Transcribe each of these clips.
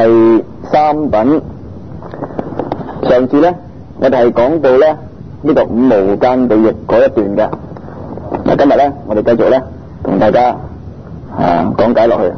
第三品。上次咧，我哋係講到咧呢個五無間地獄嗰一段嘅。嗱，今日咧，我哋繼續咧同大家講解落去。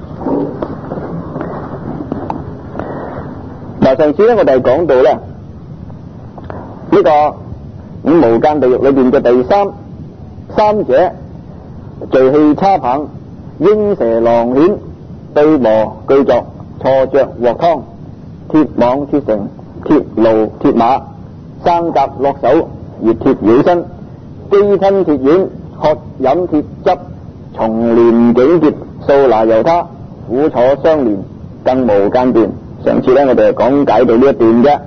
嗱，上次咧我哋係講到咧呢個五無間地獄裏邊嘅第三者，聚氣叉棒、鷹蛇狼犬、對磨鋸鑿、錯着鑊湯、鐵網鐵繩、鐵爐鐵馬、生甲落手、熱鐵繞身、機吞鐵丸、喝飲鐵汁、重連警劫、掃拿由他、苦楚相連、更無間斷。上次咧我哋係講解到呢一段啫。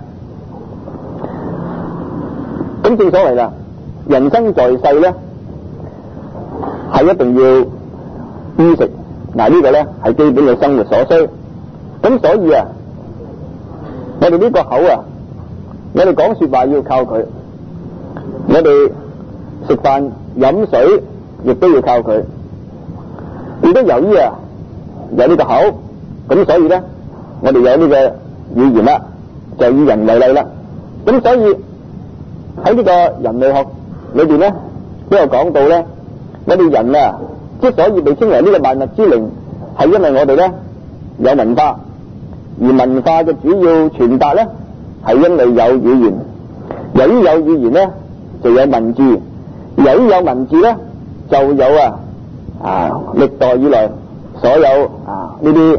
咁正所謂啦，人生在世咧係一定要衣食，嗱呢個咧係基本嘅生活所需。咁所以啊，我哋呢個口啊，我哋講說話要靠佢，我哋食飯飲水亦都要靠佢。亦都由於啊有呢個口，咁所以咧我哋有呢個語言啦，就以人為例啦。咁所以喺呢個人類學裏邊咧都有講到咧，我哋人啊之所以被稱為呢個萬物之靈，係因為我哋咧有文化，而文化嘅主要傳達咧係因為有語言。由於有語言咧就有文字，由於有文字咧就有歷代以來所有呢啲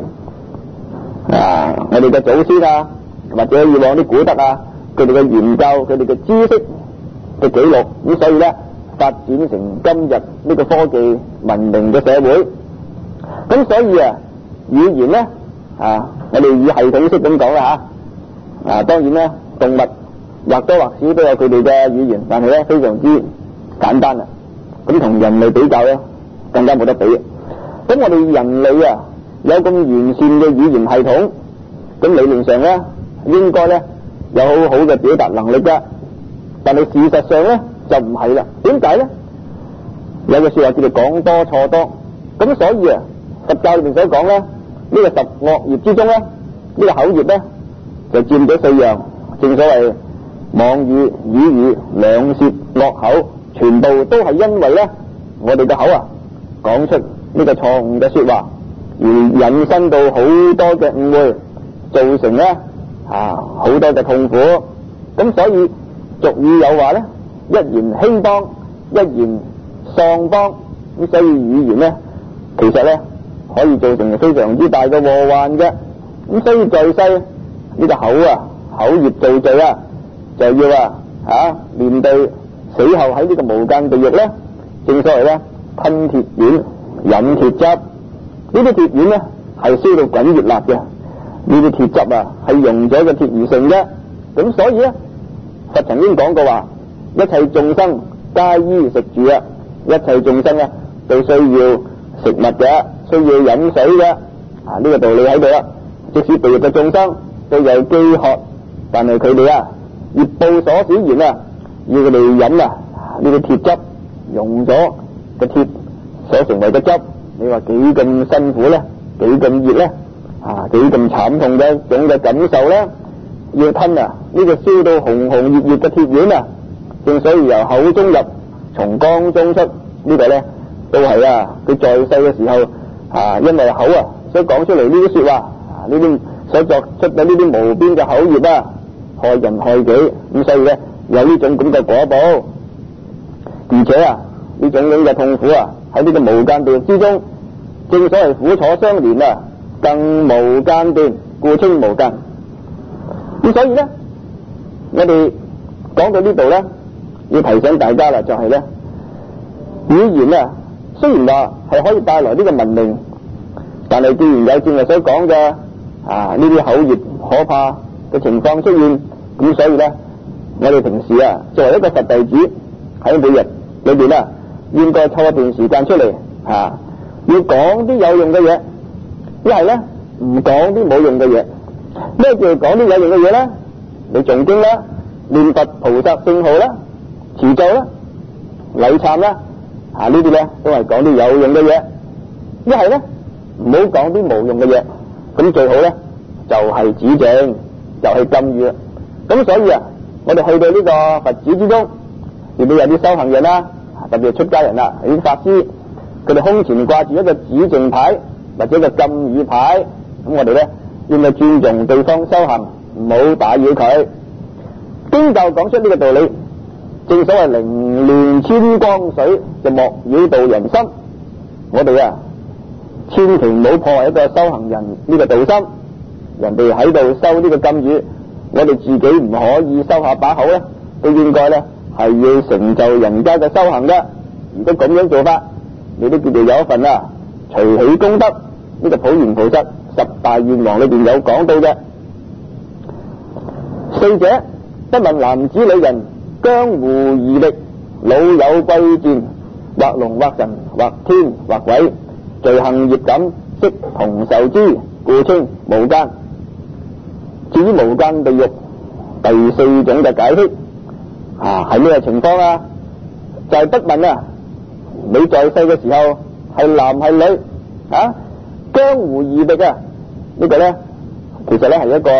我哋嘅祖先啊，或者以往啲古德啊，佢哋嘅研究，佢哋嘅知識嘅記錄，咁所以咧發展成今日呢個科技文明嘅社會。咁所以語言咧我哋以系統式咁講啦當然咧動物或多或少都有佢哋嘅語言，但係咧非常之簡單啦。咁同人類比較咧更加冇得比。咁我哋人類有咁完善嘅語言系統，咁理論上咧應該咧有好好嘅表達能力噶，但係事實上咧就唔係啦。點解咧？有個說話叫做講多錯多。咁所以佛教裏面所講咧呢個十惡業之中咧，呢個口業咧就佔咗4樣。正所謂妄語、綺語、兩舌、惡口，全部都係因為咧我哋嘅口講出呢個錯誤嘅說話，而引申到好多嘅誤會，造成咧好多嘅痛苦。咁所以俗語有話咧，一言興邦，一言喪邦。咁所以語言咧其實咧可以造成非常之大嘅禍患嘅。咁所以在世呢個口業造罪就要面對死後喺呢個無間地獄咧，正所謂咧吞鐵丸、飲鐵汁。呢啲鐵丸咧係燒到滾熱辣嘅，呢啲鐵汁係溶咗嘅鐵而成嘅。咁所以咧佛曾經講過話，一切眾生皆衣食住一切眾生都需要食物嘅，需要飲水嘅。呢個道理喺度啦。即使地獄嘅眾生都有飢渴，但係佢哋業報所使然要佢哋飲呢個鐵汁，溶咗個鐵所成為嘅汁。你話幾咁辛苦咧，幾咁熱咧，幾咁慘痛嘅一種嘅感受咧，要吞呢個燒到紅紅熱熱嘅鐵丸正所以由口中入，從肛中出。呢個咧都係佢在世嘅時候因為口所講出嚟呢啲說話，呢啲所作出嘅呢啲無邊嘅口業害人害己。咁所以咧有呢種咁嘅果報，而且呢種咁嘅痛苦喺呢個無間地獄之中，正所謂苦楚相連更無間斷，故稱無間。咁所以咧我哋講到呢度咧，要提醒大家啦，就係咧語言雖然話係可以帶來呢個文明，但係既然有正話所講嘅呢啲口業可怕嘅情況出現，咁所以咧我哋平時作為一個佛弟子喺每日裏邊應該抽一段時間出嚟要講啲有用嘅嘢，一係咧唔講啲冇用嘅嘢。咩叫講啲有用嘅嘢咧？你誦經啦，念佛菩薩聖號啦，持咒啦，禮懺啦，呢啲咧都係講啲有用嘅嘢。一係咧唔好講啲無用嘅嘢。咁最好咧就係指正，就係禁語啦。咁所以啊，我哋去到呢個佛寺之中，亦都有啲修行人啦，特別係出家人啦，啲法師，佢哋胸前掛住一個指正牌或者一個禁語牌，咁我哋咧應該尊重對方修行，唔好打擾佢。經就講出呢個道理，正所謂凌亂千江水，就莫擾道人心。我哋啊，千祈唔好破壞一個修行人呢個道心。人哋喺度修呢個禁語，我哋自己唔可以收下把口咧，都應該咧係要成就人家嘅修行嘅。如果咁樣做法，你都叫做有一份啊隨喜功德。呢個普賢菩薩十大願王裏邊有講到嘅。四者不問男子女人，江湖兒敵，老友貴賤，或龍或神，或天或鬼，罪行業感，悉同受之，故稱無間。至於無間地獄第四種嘅解釋係咩情況啊？就係不問啊，你在世嘅時候係男係女啊？江湖兒敵啊，呢個咧其實咧係一個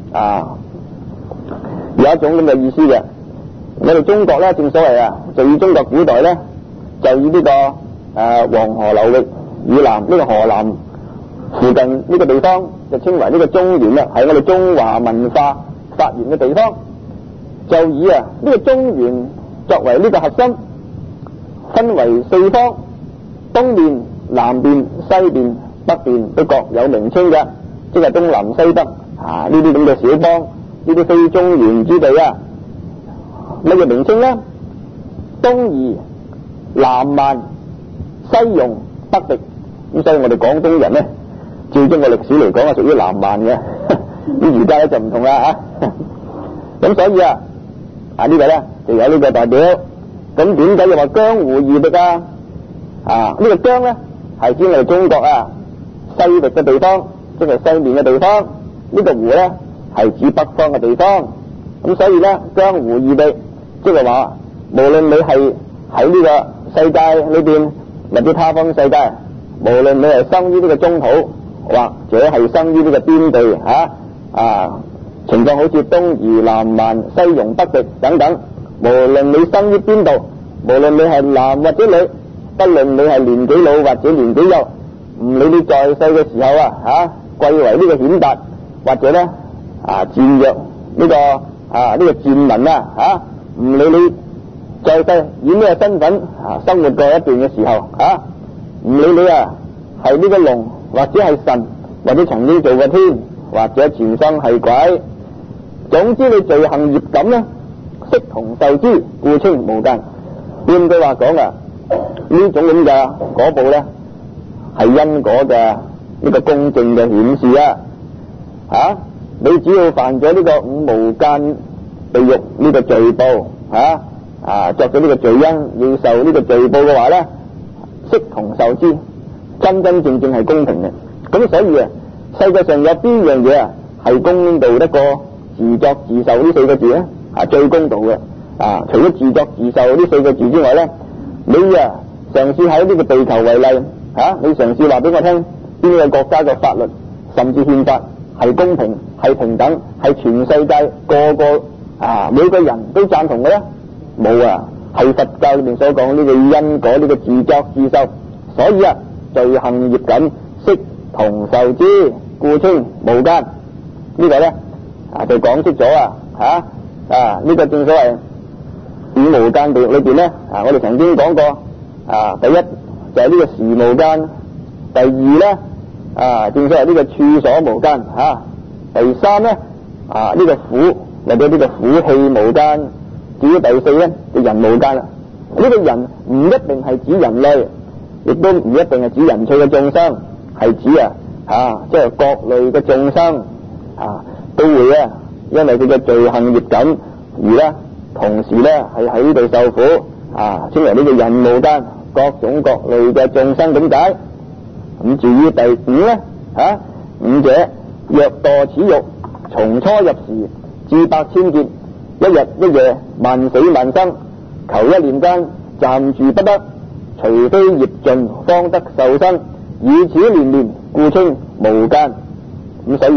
有一種咁嘅意思嘅。我哋中國咧，正所謂啊，就以中國古代咧，就以呢個黃河流域以南呢個河南附近呢個地方，就稱為呢個中原啦，係我哋中華文化發源嘅地方。就以呢個中原作為呢個核心，分為四方，東面、南邊、西邊、北邊都各有名稱嘅，即係東南西北呢啲咁嘅小邦，呢啲非中原之地啊。乜嘢名稱咧？東夷、南蠻、西戎、北狄。咁所以我哋廣東人咧，照中國歷史嚟講係屬於南蠻嘅。咁而家咧就唔同啦嚇。咁所以呢個咧就有呢個代表。咁點解又話江湖兒敵啊？呢個江咧係指我哋中國西域嘅地方，即係西面嘅地方。呢個湖咧係指北方嘅地方。咁所以咧，江湖兒敵，即係話無論你係喺呢個世界裏邊或者他方世界，無論你係生於呢個中土，或者係生於呢個邊地情況好似東夷、南蠻、西戎、北狄等等，無論你生於邊度，無論你係男或者女，不論你係年紀老或者年紀幼，唔理你在世嘅時候貴為呢個顯達，或者咧賤弱呢個賤民唔理你在世以咩身份生活過一段嘅時候唔理你係呢個龍或者係神，或者曾經做過天，或者前生係鬼，總之你罪行業感咧，悉同受之，故稱無間。換句話講呢種咁嘅果報咧，係因果嘅呢個公正嘅顯示你只要犯咗呢個五無間地獄呢個罪報作咗呢個罪因，要受呢個罪報嘅話咧，悉同受之，真真正正係公平嘅。咁所以世界上有邊樣嘢係公道得過自作自受呢四個字咧？最公道嘅除咗自作自受呢四個字之外咧，你嘗試喺呢個地球為例你嘗試話俾我聽，邊個國家嘅法律甚至憲法係公平、係平等、係全世界個個每個人都贊同嘅咧？冇係佛教裏面所講呢個因果，呢個自作自受。所以罪行業感，悉同受之，故稱無間。呢個咧就講出咗呢個正所謂五無間地獄裏邊咧我哋曾經講過第一就係呢個時無間，第二咧正所謂呢個處所無間第三咧呢個苦或者呢個苦氣無間，至於第四咧就人無間啦。呢個人唔一定係指人類，亦都唔一定係指人趣嘅眾生，係指即係各類嘅眾生都會因為佢嘅罪行業感而咧同時咧係喺呢度受苦稱為呢個人無間，各種各類嘅眾生咁解。咁至於第五咧五者若墮此獄，從初入時至百千劫，一日一夜，萬死萬生，求一念間暫住不得，除非業盡方得受生，以此連連，故稱無間。咁所以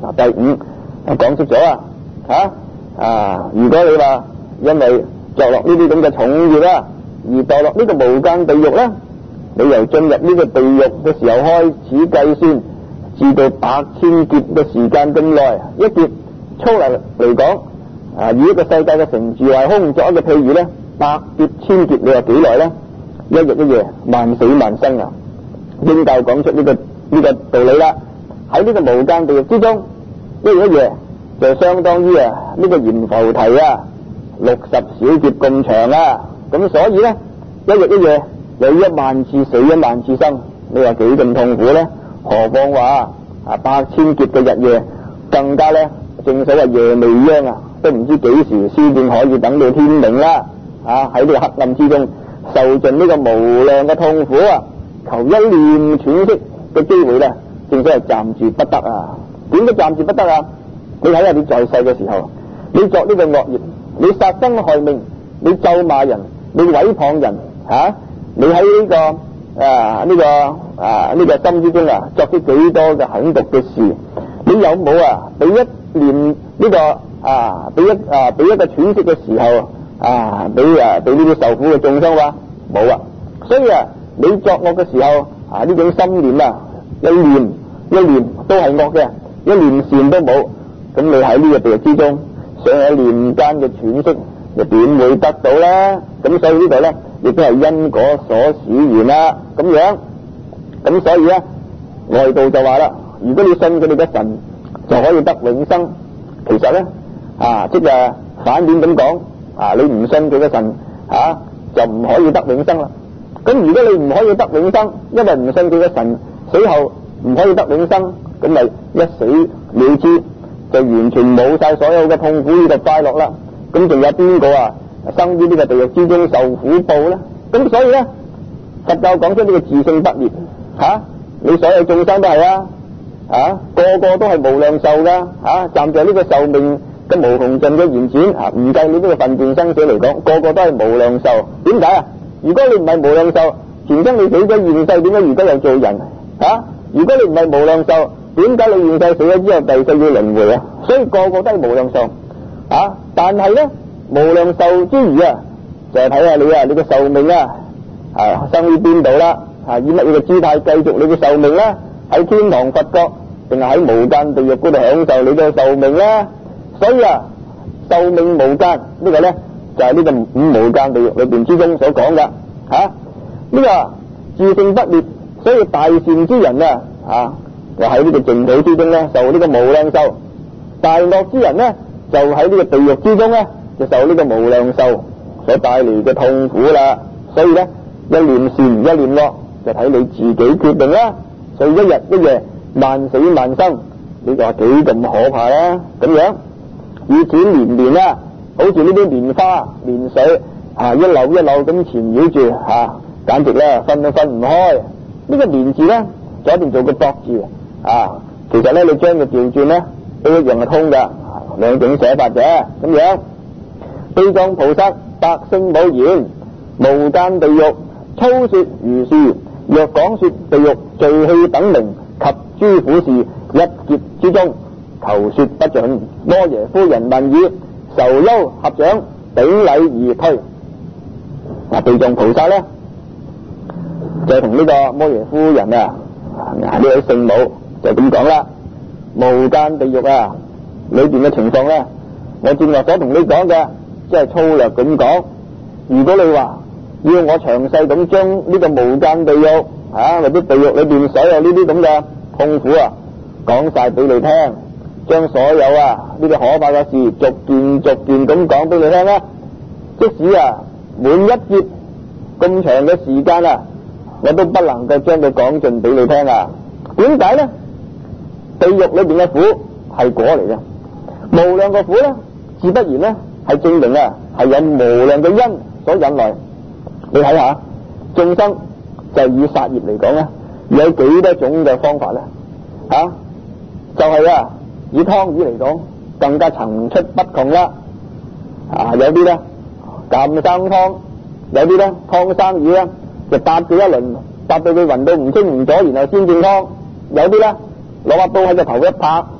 第五講出咗如果你話因為作落呢啲咁嘅重業啦，而墮落呢個無間地獄咧，你由進入呢個地獄嘅時候開始計算，至到8000劫嘅時間咁耐，一劫粗嚟講，以一個世界嘅成住壞空作一個譬喻咧，100劫1000劫，你話幾耐咧？一日一夜，萬死萬生啊！應教講出呢個道理啦。喺呢個無間地獄之中，一日一夜就相當於呢個閻浮提60小劫咁長啊！咁所以咧，一日一夜有10000次死10000次生，你話幾咁痛苦咧？何況話8000劫嘅日夜，更加咧，正所謂夜未央都唔知幾時先至可以等到天明啦！喺呢個黑暗之中受盡呢個無量嘅痛苦求一念喘息嘅機會咧，正所謂暫住不得點解暫住不得你睇下你在世嘅時候，你作呢個惡業，你殺生害命，你咒罵人，你毀謗人你喺呢個心之中作出幾多嘅狠毒嘅事，你有冇俾一念呢個俾一個喘息嘅時候俾呢啲受苦嘅眾生冇所以你作惡嘅時候呢種心念一念都係惡嘅，一念善都冇，咁你喺呢個地獄之中想喺念間嘅喘息，又點會得到咧？咁所以呢度咧亦都係因果所使然啦，咁樣，咁所以咧外道就話啦，如果你信佢哋嘅神就可以得永生，其實咧即係反面咁講你唔信佢嘅神就唔可以得永生啦。咁如果你唔可以得永生，因為唔信佢嘅神，死後唔可以得永生，咁咪一死了之，就完全冇晒所有嘅痛苦呢個快樂啦。咁仲有邊個生於呢個地獄之中受苦報咧？咁所以咧，佛教講出呢個自性不滅你所有眾生都係個個都係無量壽噶站在呢個壽命嘅無窮盡嘅延展唔計你呢個分段生死嚟講，個個都係無量壽。點解如果你唔係無量壽，前生你死咗現世，點解而家又做人如果你唔係無量壽，點解你現世死咗之後第世要輪迴所以個個都係無量壽但係咧無量壽之餘就係睇下你個壽命生於邊度啦以乜嘢嘅姿態繼續你嘅壽命啦？喺天堂佛國定係喺無間地獄嗰度享受你嘅壽命啦？所以壽命無間呢個咧就係呢個無間地獄裏邊之中所講噶呢個自性不滅，所以大善之人就喺呢個淨土之中咧受呢個無量壽，大惡之人咧就喺呢個地獄之中咧就受呢個無量壽所帶嚟嘅痛苦啦。所以咧一念善一念惡就睇你自己決定啦。所以一日一夜萬死萬生，你就話幾咁可怕啦？咁樣以此連連好似呢啲蓮花蓮水一縷一縷咁纏繞住簡直咧分都分唔開。呢個蓮字咧就一定做個博字其實咧你將佢調轉咧都一樣係通噶兩種寫法嘅。咁樣地藏菩薩百姓冇言，無間地獄粗說如是，若講說地獄罪氣等名及諸苦事，一劫之中求說不盡。摩耶夫人聞已，愁憂合掌，頂禮而退。地藏菩薩咧就同呢個摩耶夫人呢位聖母就咁講啦，無間地獄裏邊嘅情況咧，我正話所同你講嘅即係粗略咁講。如果你話要我詳細咁將呢個無間地獄或者地獄裏邊所有呢啲咁嘅痛苦講晒俾你聽，將所有呢啲可怕嘅事逐件咁講俾你聽啦，即使滿一劫咁長嘅時間我都不能夠將佢講盡俾你聽點解咧？地獄裏邊嘅苦係果嚟嘅，無量嘅苦咧自不然咧係證明係有無量嘅因所引來。你睇下眾生就以殺業嚟講有幾多種嘅方法咧就係以湯魚嚟講更加層出不窮啦有啲咧鑑生湯，有啲咧湯生魚咧就搭佢一輪，搭到佢暈到唔清唔楚，然後先正湯。有啲咧攞把刀喺個頭一拍，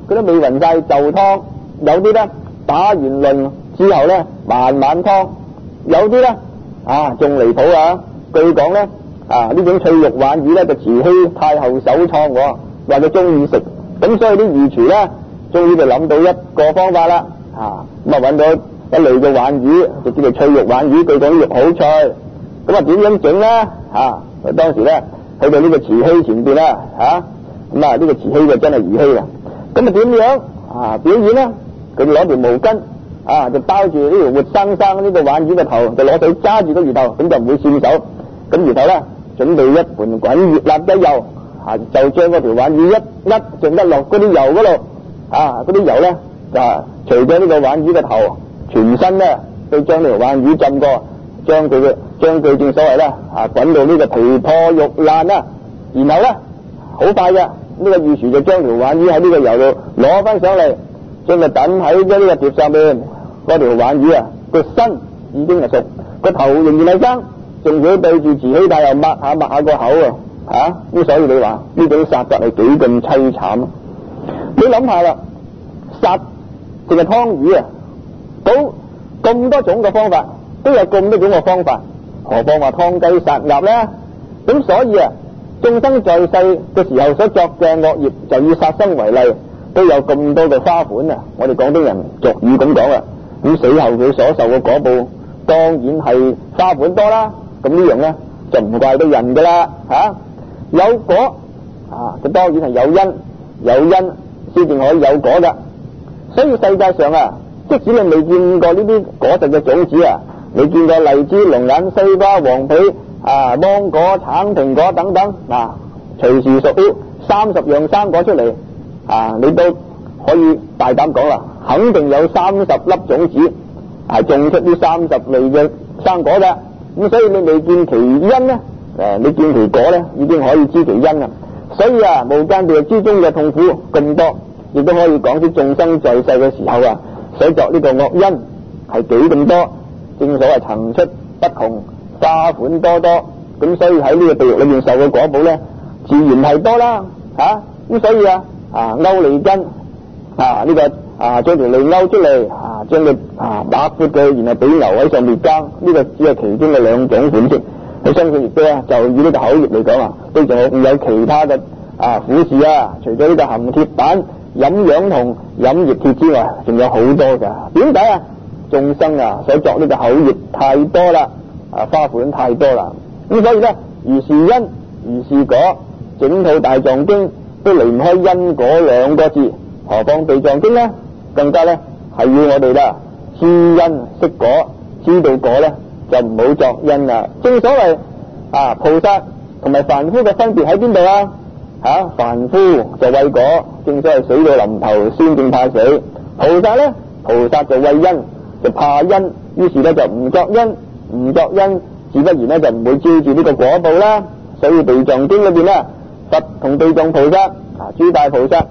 佢都未暈晒就湯，有啲咧打完輪之後咧慢慢湯，有啲咧仲離譜啊！據講咧呢種翠玉鯇魚咧就慈禧太后首創喎，話佢中意食，咁所以啲御廚咧終於就諗到一個方法啦，咁揾到一類嘅鯇魚就叫做翠玉鯇魚，據講啲肉好脆，咁點樣整咧？當時咧去到呢個慈禧前邊啦，咁呢個慈禧就真係兒戲啦，咁點樣表演咧？佢攞條毛巾就包住呢條活生生呢個鯇魚嘅頭，就攞手揸住個魚頭，咁就唔會跣手。咁然後咧準備一盤滾熱辣嘅油，就將嗰條鯇魚一剩得落嗰啲油嗰度，嗰啲油咧就除咗呢個鯇魚嘅頭，全身咧都將呢條鯇魚浸過，將佢正所謂咧滾到呢個皮破肉爛啦，然後咧好快嘅呢個御廚就將條鯇魚喺呢個油度攞翻上嚟，將佢等喺咗呢個碟上面，嗰條鯇魚個身已經係熟，個頭仍然係生，仲要對住慈禧太后抹下個口咁所以你話呢種殺法係幾咁凄慘？你諗下啦，殺淨係湯魚咁多種嘅方法，都有咁多種嘅方法，何況話湯雞殺鴨咧？咁所以眾生在世嘅時候所作嘅惡業，就以殺生為例，都有咁多嘅花款我哋廣東人俗語咁講啦，咁死後佢所受嘅果報，當然係花款多啦。咁呢樣咧就唔怪到人噶啦，有果佢當然係有因先至可以有果噶。所以世界上即使你未見過呢啲果實嘅種子你見過荔枝、龍眼、西瓜、黃皮、芒果、橙、蘋果等等隨時屬於30樣生果出嚟你都可以大膽講啦，肯定有30粒種子種出呢30類嘅生果嘅。咁所以你未見其因咧，你見其果咧，已經可以知其因啦。所以無間地獄之中嘅痛苦咁多，亦都可以講啲眾生在世嘅時候所作呢個惡因係幾咁多。正所謂層出不窮，花款多多，咁所以喺呢個地獄裏面受嘅果報咧，自然係多啦。咁所以勾脷根呢個將條脷勾出嚟，將佢打闊佢，然後俾牛喺上面耕，呢個只係其中嘅2種款式。我相信亦都就以呢個口業嚟講都仲有其他嘅苦事除咗呢個含鐵板、飲氧銅、飲液鐵之外，仲有好多噶。點解眾生所作呢個口業太多啦，花款太多啦。咁所以咧，如是因如是果，整套大藏經都離唔開因果2個字，何況地藏經咧，更加咧係要我哋啦知因識果，知道果咧就唔好作因啦。正所謂菩薩同埋凡夫嘅分別喺邊度凡夫就畏果，正所謂死到臨頭先正怕死。菩薩咧，菩薩就畏因，就怕因，於是咧就唔作因，唔作因，自不然咧就唔會招住呢個果報啦。所以地藏經裏邊咧，佛同地藏菩薩諸大菩薩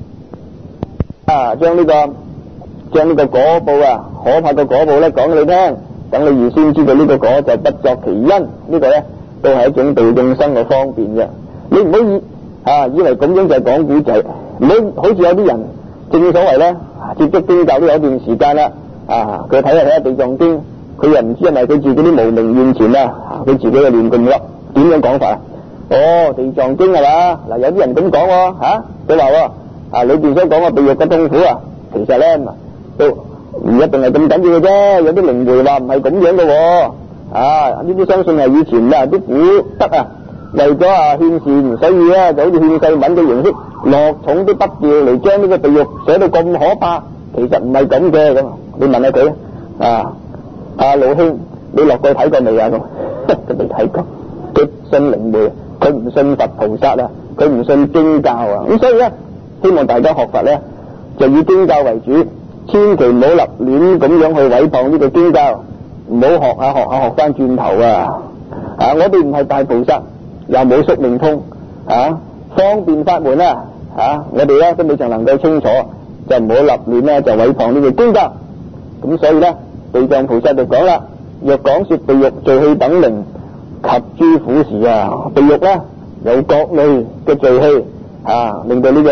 將呢個果報可怕嘅果報咧講俾你聽，等你預先知道呢個果就不作其因，呢個咧都係一種度眾生嘅方便嘅。你唔好以為咁樣就係講古仔，唔好好似有啲人正所謂咧接觸經教都有一段時間啦，佢睇下地藏經，佢又唔知係咪佢自己啲無明現前佢自己嘅亂咁噏，點樣講法地藏經係嘛？嗱，有啲人咁講佢話裏邊所講嘅地獄嘅痛苦其實咧都唔一定係咁緊要嘅啫，有啲靈媒話唔係咁樣嘅呢啲相信係以前啲古德為咗勸善，所以咧就好似勸世文嘅形式，落重啲筆調嚟將呢個地獄寫到咁可怕，其實唔係咁嘅。咁你問下佢老兄，你落過去睇過未咁？佢未睇過，佢信靈媒，佢唔信佛菩薩佢唔信經教咁所以咧，希望大家學佛咧就以經教為主，千祈唔好立亂咁樣去毀謗呢個經教，唔好學翻轉頭我哋唔係大菩薩，又冇宿命通方便法門我哋咧都未曾能夠清楚，就唔好立亂就毀謗呢個經教。咁所以咧，地藏菩薩就講啦，若講說地獄罪氣等名及諸苦時地獄咧有各類嘅罪氣令到呢個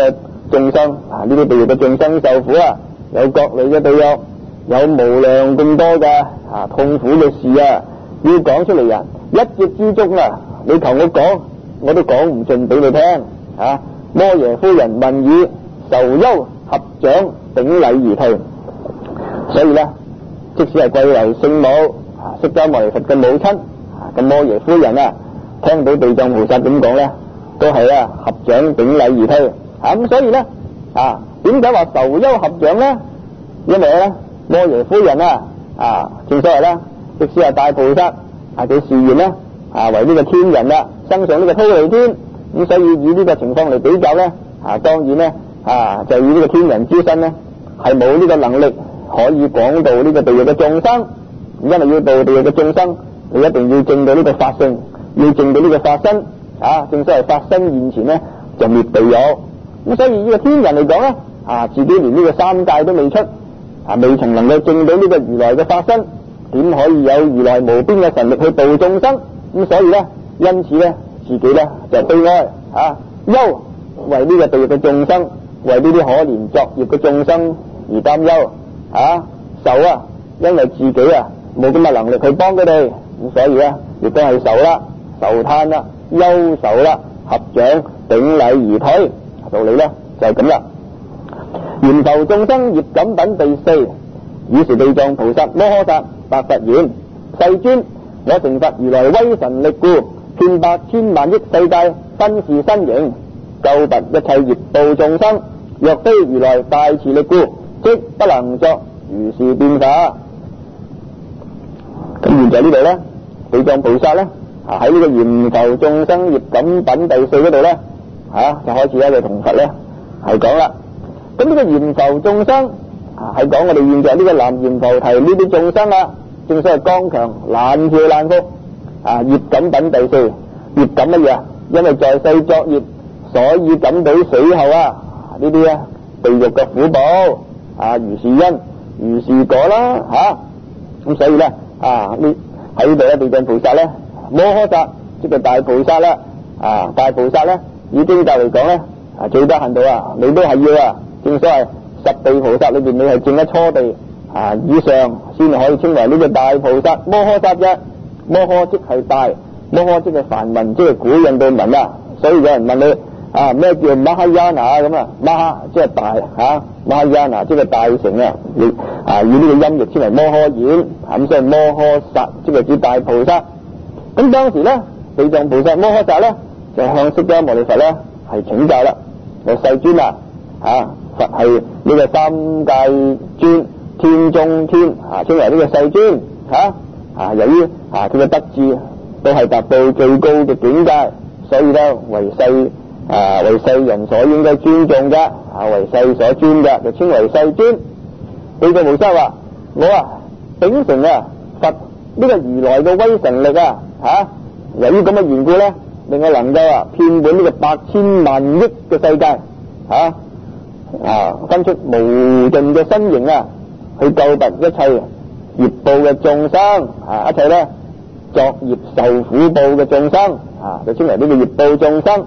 眾生啊，呢啲地獄嘅眾生受苦啊，有各類嘅地獄，有無量咁多嘅痛苦嘅事啊，要講出嚟啊！一節之中啊，你求我講，我都講唔盡俾你聽啊！摩耶夫人聞已，愁憂合掌頂禮而退。所以咧，即使係貴為聖母釋迦牟尼佛嘅母親咁摩耶夫人啊，聽到地藏菩薩咁講咧，都係合掌頂禮而退。咁所以咧點解話愁憂合掌咧？因為咧摩耶夫人正所謂啦，即使係大菩薩佢示現咧為呢個天人啦，升上呢個忉利天，咁所以以呢個情況嚟比較咧當然咧就以呢個天人之身咧係冇呢個能力可以廣度呢個地獄嘅眾生，因為要度地獄嘅眾生，你一定要證到呢個法性，要證到呢個法身正所謂法身現前咧就滅地獄。咁所以呢個天人嚟講咧自己連呢個三界都未出未曾能夠證到呢個如來嘅法身，點可以有如來無邊嘅神力去度眾生？咁所以咧，因此咧自己咧就悲哀憂為呢個地獄嘅眾生，為呢啲可憐作業嘅眾生而擔憂愁因為自己冇咁嘅能力去幫佢哋，咁所以咧亦都係愁啦、愁嘆啦、憂愁啦，合掌頂禮而退。道理咧就係咁啦。閻浮眾生業感品第四。於是地藏菩薩摩訶薩白佛言：世尊，我成佛如來威神力故，遍百千萬億世界分是身形，救拔一切業報眾生。若非如來大慈力故，即不能作如是變化。咁現在呢度咧，地藏菩薩咧喺呢個閻浮眾生業感品第四嗰度咧就開始咧就同佛咧係講啦。咁呢個閻浮眾生係講我哋現在呢個南閻浮提呢啲眾生正所謂剛強難調難伏業感品第四。業感乜嘢？因為在世作業，所以感到死後呢啲地獄嘅苦報如是因如是果啦咁所以咧呢喺呢度咧地藏菩薩咧摩訶薩即係大菩薩啦大菩薩咧以經教嚟講咧最得閒到你都係要正所謂十地菩薩裏邊你係證一初地以上先可以稱為呢個大菩薩摩訶薩啫。摩訶即係大，摩訶即係梵文，即係古印度文所以有人問你咩叫馬哈亞那咁馬哈即係大馬哈亞那即係大乘以呢個音譯稱為摩訶演咁所以摩訶薩即係指大菩薩。咁當時咧地藏菩薩摩訶薩咧就向釋迦牟尼佛咧係請教啦，世尊佛係呢個三界尊天中天稱為呢個世尊由於佢嘅德智都係達到最高嘅境界，所以咧為世人所應該尊重嘅為世所尊嘅就稱為世尊。地藏菩薩話：我秉承佛呢個如來嘅威神力由於咁嘅緣故咧，令我能夠遍滿呢個百千萬億嘅世界分出無盡嘅身形去救拔一切業報嘅眾生一切咧作業受苦報嘅眾生就稱為呢個業報眾生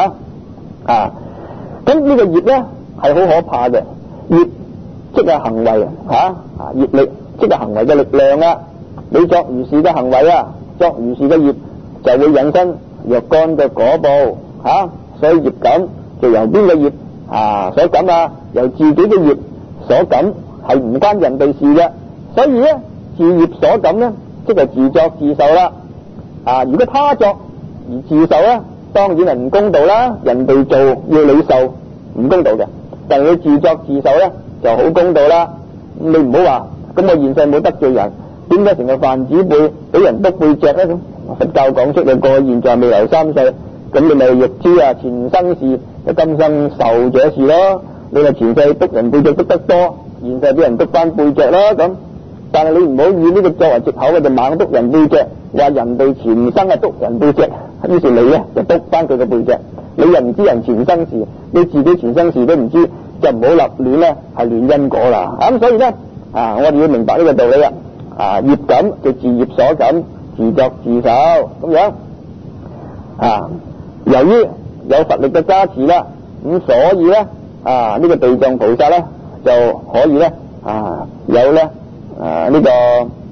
咁呢個業咧係好可怕嘅。業即係行為業力即係行為嘅力量你作如是嘅行為作如是嘅業就會引申若干嘅果報所以業感就由邊個業所感由自己嘅業所感，係唔關人哋事嘅。所以咧自業所感咧即係自作自受啦如果他作而自受咧，當然係唔公道啦。人哋做要你受唔公道嘅，但係佢自作自受咧就好公道啦。你唔好話咁我現世冇得罪人，點解成個飯子背俾人督背脊咧？咁佛教講出嘅過去現在未來三世，咁你咪欲知前生事就今生受這事咯。你話前世督人背脊督得多，現世俾人督翻背脊啦咁。但係你唔好以呢個作為藉口就猛督人背脊，話人哋前生督人背脊，於是你咧就督翻佢嘅背脊。你又唔知人前生事，你自己前生事都唔知，就唔好立亂咧係亂因果啦。咁所以咧我哋要明白呢個道理業感就自業所感，自作自受咁樣由於有佛力嘅加持啦，咁所以咧呢個地藏菩薩咧就可以咧有咧呢個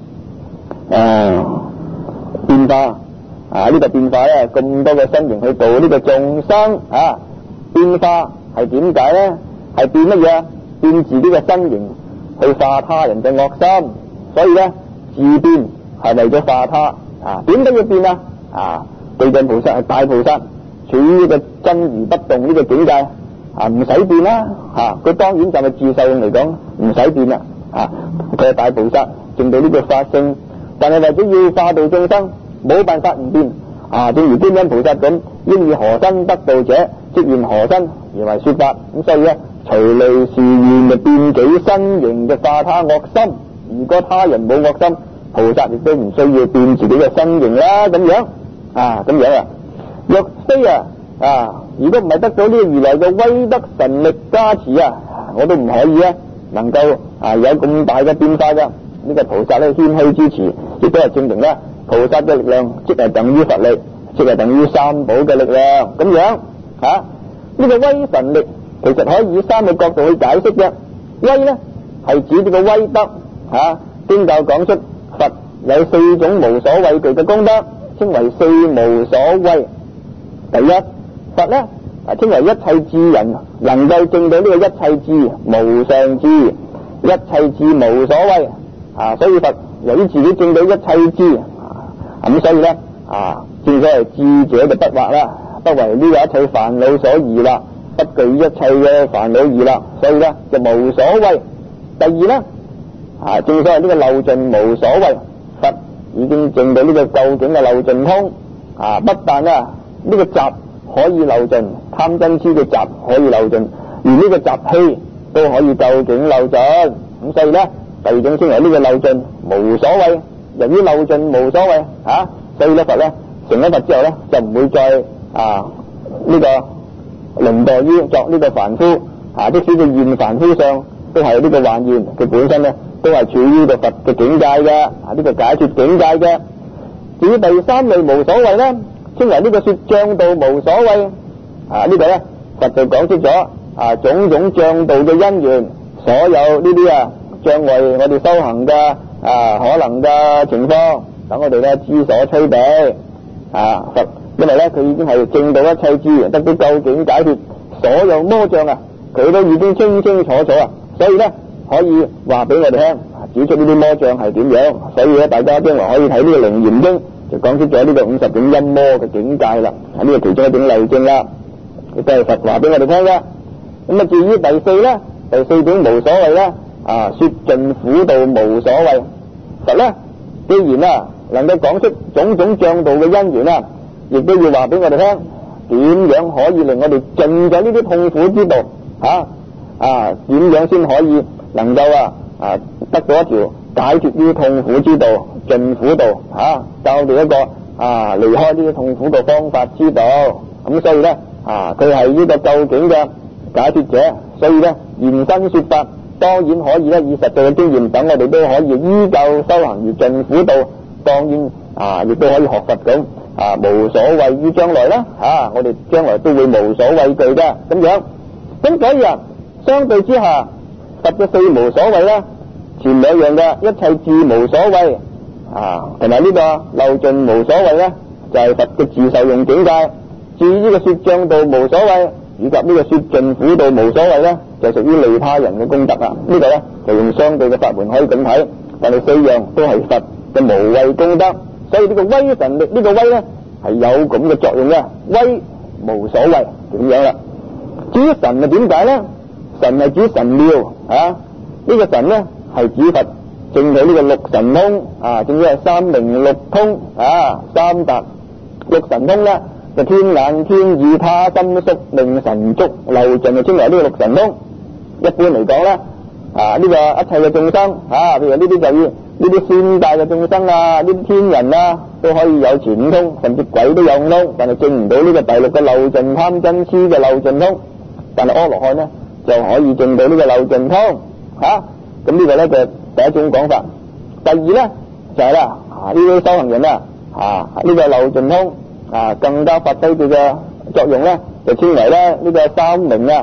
變化呢個變化咧咁多嘅身形去度呢個眾生變化係點解咧？係變乜嘢？變自己嘅身形去化他人嘅惡心，所以咧自變係為咗化他點解要變地藏菩薩係大菩薩，處於呢個真如不動呢個境界唔使變啦佢當然就係自受用嚟講唔使變啦佢係大菩薩證到呢個法性，但係為咗要化度眾生，冇辦法唔變正如觀音菩薩咁，應以何身得道者，即現何身而為說法。咁所以咧隨類事現就變己身形嘅化他惡心。如果他人冇惡心，菩薩亦都唔需要變自己嘅身形啦。咁樣咁樣若非如果唔係得到呢個如來嘅威德神力加持我都唔可以能夠有咁大嘅變化噶。呢個菩薩咧謙虛支持，亦都係證明咧菩薩嘅力量即係等於佛力，即係等於三寶嘅力量。咁樣呢個威神力其實可以以三個角度去解釋嘅。威咧係指呢個威德經教講出佛有四種無所畏懼嘅功德，稱為四無所畏。第一，佛咧稱為一切智人，能夠證到呢個一切智無上智，一切智無所畏所以佛由於自己證到一切智咁所以咧正所謂智者就不惑啦，不為呢個一切煩惱所疑啦，不懼一切嘅煩惱疑啦，所以咧就無所畏。第二咧正所謂呢個漏盡無所畏，佛已經證到呢個究竟嘅漏盡通不但呢個集可以漏盡，貪嗔癡嘅集可以漏盡，連呢個集氣都可以究竟漏盡。咁所以咧第二種稱為呢個漏盡無所畏。由於漏盡無所畏所以咧佛咧成咗佛之後咧就唔會再呢個輪墮於作呢個凡夫即使佢現凡夫相都係呢個幻現，佢本身咧都係處於呢個佛嘅境界嘅呢個解脫境界嘅。至於第三類無所畏咧，稱為呢個說障道無所畏呢個咧佛就講出咗種種障道嘅因緣，所有呢啲障礙我哋修行嘅可能嘅情況，等我哋咧知所趨避佛，因為咧佢已經係證到一切智，得到究竟解脫，所有魔障佢都已經清清楚楚所以咧可以話俾我哋聽，指出呢啲魔障係點樣。所以咧大家將來可以睇呢個《楞嚴經》，就講出咗呢個50種陰魔嘅境界啦，呢個其中一種例證啦，亦都係佛話俾我哋聽嘅。咁至於第四咧，第四種無所畏咧說盡苦道無所畏。佛咧既然能夠講出種種障道嘅因緣亦都要話俾我哋聽，點樣可以令我哋盡咗呢啲痛苦之道點樣先可以能夠得到一條解決呢啲痛苦之道，盡苦道教我哋一個離開呢啲痛苦嘅方法之道。咁所以咧佢係呢個究竟嘅解脫者，所以咧現身說法，當然可以咧以實際嘅經驗等我哋都可以依舊修行而盡苦道，當然亦都可以學佛咁無所畏於將來啦我哋將來都會無所畏懼嘅咁樣。咁所以相對之下，佛嘅四無所畏咧，前兩樣嘅一切智無所畏同埋呢個漏盡無所畏咧，就係佛嘅自受用境界。至於呢個說障道無所畏以及呢個說盡苦道無所畏咧，就屬於利他人嘅功德呢個咧就用相對嘅法門可以咁睇，但係四樣都係佛嘅無畏功德。所以呢個威神力呢個威咧係有咁嘅作用嘅，威無所畏點樣啦。至於神係點解咧？神係指神妙呢個神咧係指佛證到呢個六神通正係三明六通三達六神通咧，就天眼天耳他心宿命神足漏盡就稱為呢個六神通。一般嚟講咧呢個一切嘅眾生譬如呢啲就要呢啲仙界嘅眾生呢啲天人都可以有前五通，甚至鬼都有五通，但係證唔到呢個第六嘅漏盡貪嗔癡嘅漏盡通。但係阿羅漢呢就可以證到呢個漏盡通咁呢個咧就第一種講法。第二咧就係呢啲修行人呢個漏盡通更加發揮佢嘅作用咧，就稱為咧呢個三明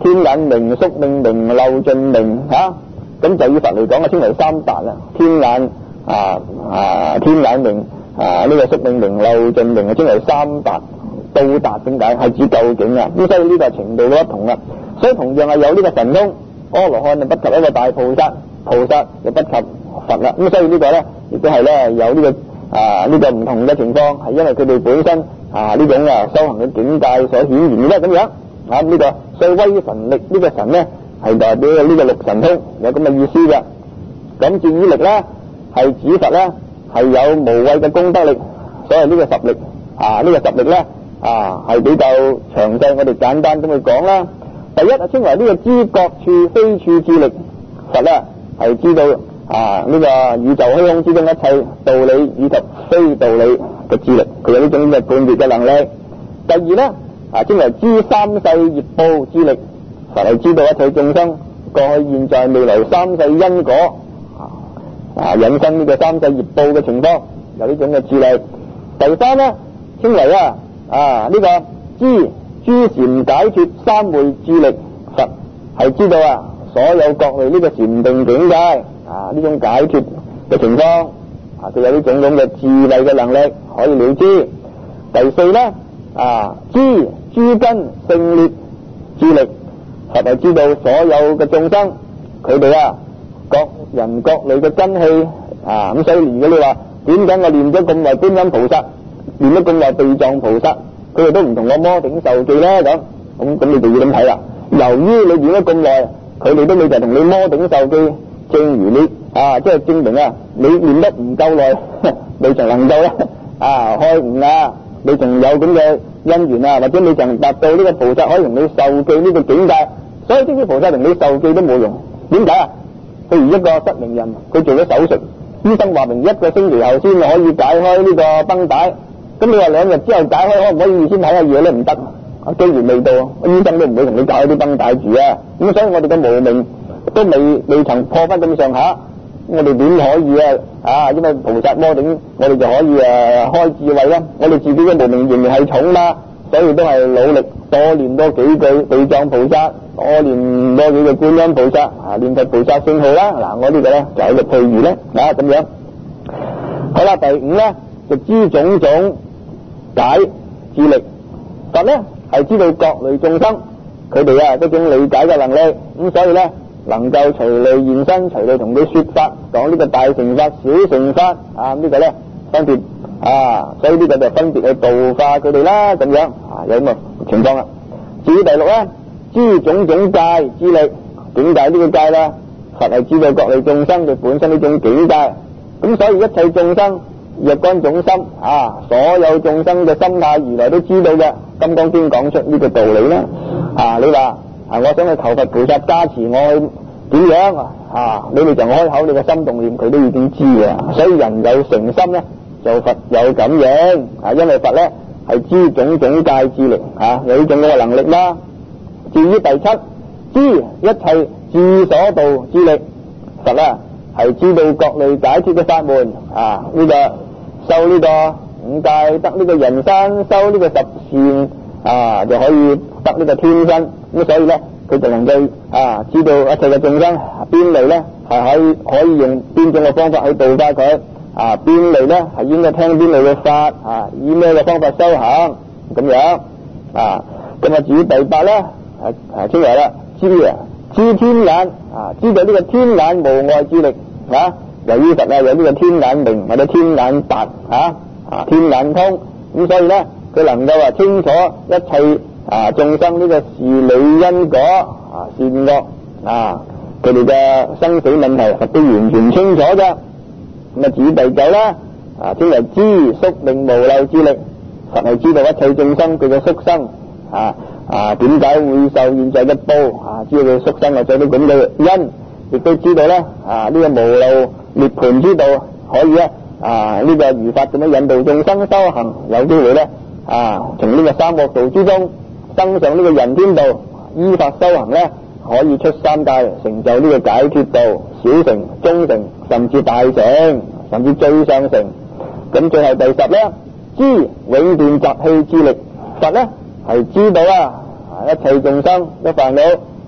天眼明、宿命明、漏盡明嚇，咁就以佛嚟講稱為三達啦。天眼天眼明呢個宿命明、漏盡明稱為三達。到達點解係指究竟啊？咁所以呢個程度都不同啦。所以同樣係有呢個神通，阿羅漢就不及一個大菩薩，菩薩就不及佛啦。咁所以呢個咧亦都係咧有呢個呢個唔同嘅情況，係因為佢哋本身呢種修行嘅境界所顯現嘅咁樣呢個，所以威神力呢個神咧係代表呢個六神通有咁嘅意思嘅。咁至於力咧係指佛咧係有無畏嘅功德力，所以呢個十力呢個十力咧係比較詳細，我哋簡單咁去講啦。第一稱為呢個知覺處非處之力，佛咧係知道呢個宇宙虛空之中一切道理以及非道理嘅智力，佢有呢種嘅判別嘅能力。第二咧稱為知三世業報之力，佛係知道一切眾生過去、現在、未來三世因果引生呢個三世業報嘅情況，有呢種嘅智力。第三咧稱為呢個知諸禪解脫三昧之力，佛係知道所有各類呢個禪定境界呢種解脫嘅情況佢有呢種咁嘅智慧嘅能力可以了知。第四咧知諸根勝劣之力，佛係知道所有嘅眾生佢哋各人各類嘅根器咁所以如果你話點解我念咗咁耐觀音菩薩，念咗咁耐地藏菩薩，佢哋都唔同我摩頂受記咧咁你就要咁睇啦。由於你念咗咁耐，佢哋都未就同你摩頂受記，正如你即係證明你念得唔夠耐，你就能夠咧開悟你仲有咁嘅因緣或者你就達到呢個菩薩可以同你受記呢個境界。所以即使菩薩同你受記都冇用，點解譬如一個失明人，佢做咗手術，醫生話明1個星期後先可以解開呢個繃帶，咁你話2日之後解開，可唔可以先睇下嘢咧？唔得，機緣未到，醫生都唔會同你解開啲繃帶住咁所以我哋嘅無明都未曾破翻咁上下，我哋點可以因為菩薩摩頂，我哋就可以開智慧啦。我哋自己嘅無明仍然係重所以都係努力多練多幾句地藏菩薩，多練多幾句觀音菩薩念佛菩薩聖號啦。我呢個咧就喺度譬如咧咁樣。好啦，第5咧就知種種解智力，佛咧係知道各類眾生佢哋嗰種理解嘅能力，咁所以咧能夠隨類現身，隨類同佢說法，講呢個大乘法、小乘法呢個咧分別所以呢個就分別去度化佢哋啦，咁樣有咁嘅情況啦。至於第6咧，知種種戒之力，點解呢個戒咧？佛係知道各類眾生佢本身呢種境界，咁所以一切眾生若干種心所有眾生嘅心態如來都知道嘅。金剛經講出呢個道理啦。你話我想去求佛菩薩加持我去點樣你哋就開口，你嘅心動念佢都已經知嘅。所以人有誠心咧，就佛有感應因為佛咧係知種種戒之力有呢種嘅能力啦。至於第7，知一切智所道之力，佛咧係知道各類解脫嘅法門呢個修呢個5戒，得呢個人身，修呢個10善就可以得呢個天身。咁所以咧佢就能夠知道一切嘅眾生邊類咧係可以用邊種嘅方法去度化佢邊類咧係應該聽邊類嘅法以咩嘅方法修行咁樣咁至於第8咧稱為啦知天眼知道呢個天眼無礙之力由於佛有呢個天眼明或者天眼達天眼通，咁所以咧佢能夠清楚一切眾生呢個事理因果善惡佢哋嘅生死問題，佛都完全清楚嘅。咁至於第9咧稱為知宿命無漏之力，佛係知道一切眾生佢嘅宿生點解會受現在嘅報知道佢宿生或者啲咁嘅因，亦都知道咧呢個無漏涅槃之道可以咧呢個如法咁樣引導眾生修行，有機會咧從呢個三惡道之中登上呢個人天道，依法修行咧可以出三界，成就呢個解脫道，小乘、中乘甚至大乘，甚至最上乘。咁最後第10咧，知永斷習氣之力，佛咧係知道一切眾生嘅煩惱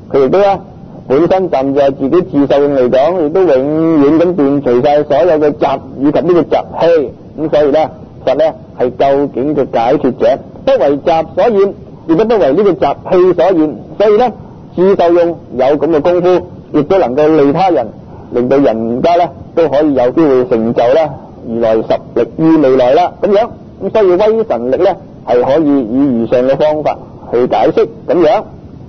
佢亦都咧本身站在自己自受用嚟講，亦都永遠咁斷除晒所有嘅習以及呢個習氣。咁所以咧，佛咧係究竟嘅解脫者，不為習所現，亦都不為呢個習氣所現。所以咧，自受用有咁嘅功夫，亦都能夠利他人，令到人家咧都可以有機會成就咧如來實力於未來啦。咁樣咁，所以威神力咧係可以以如上嘅方法去解釋咁樣。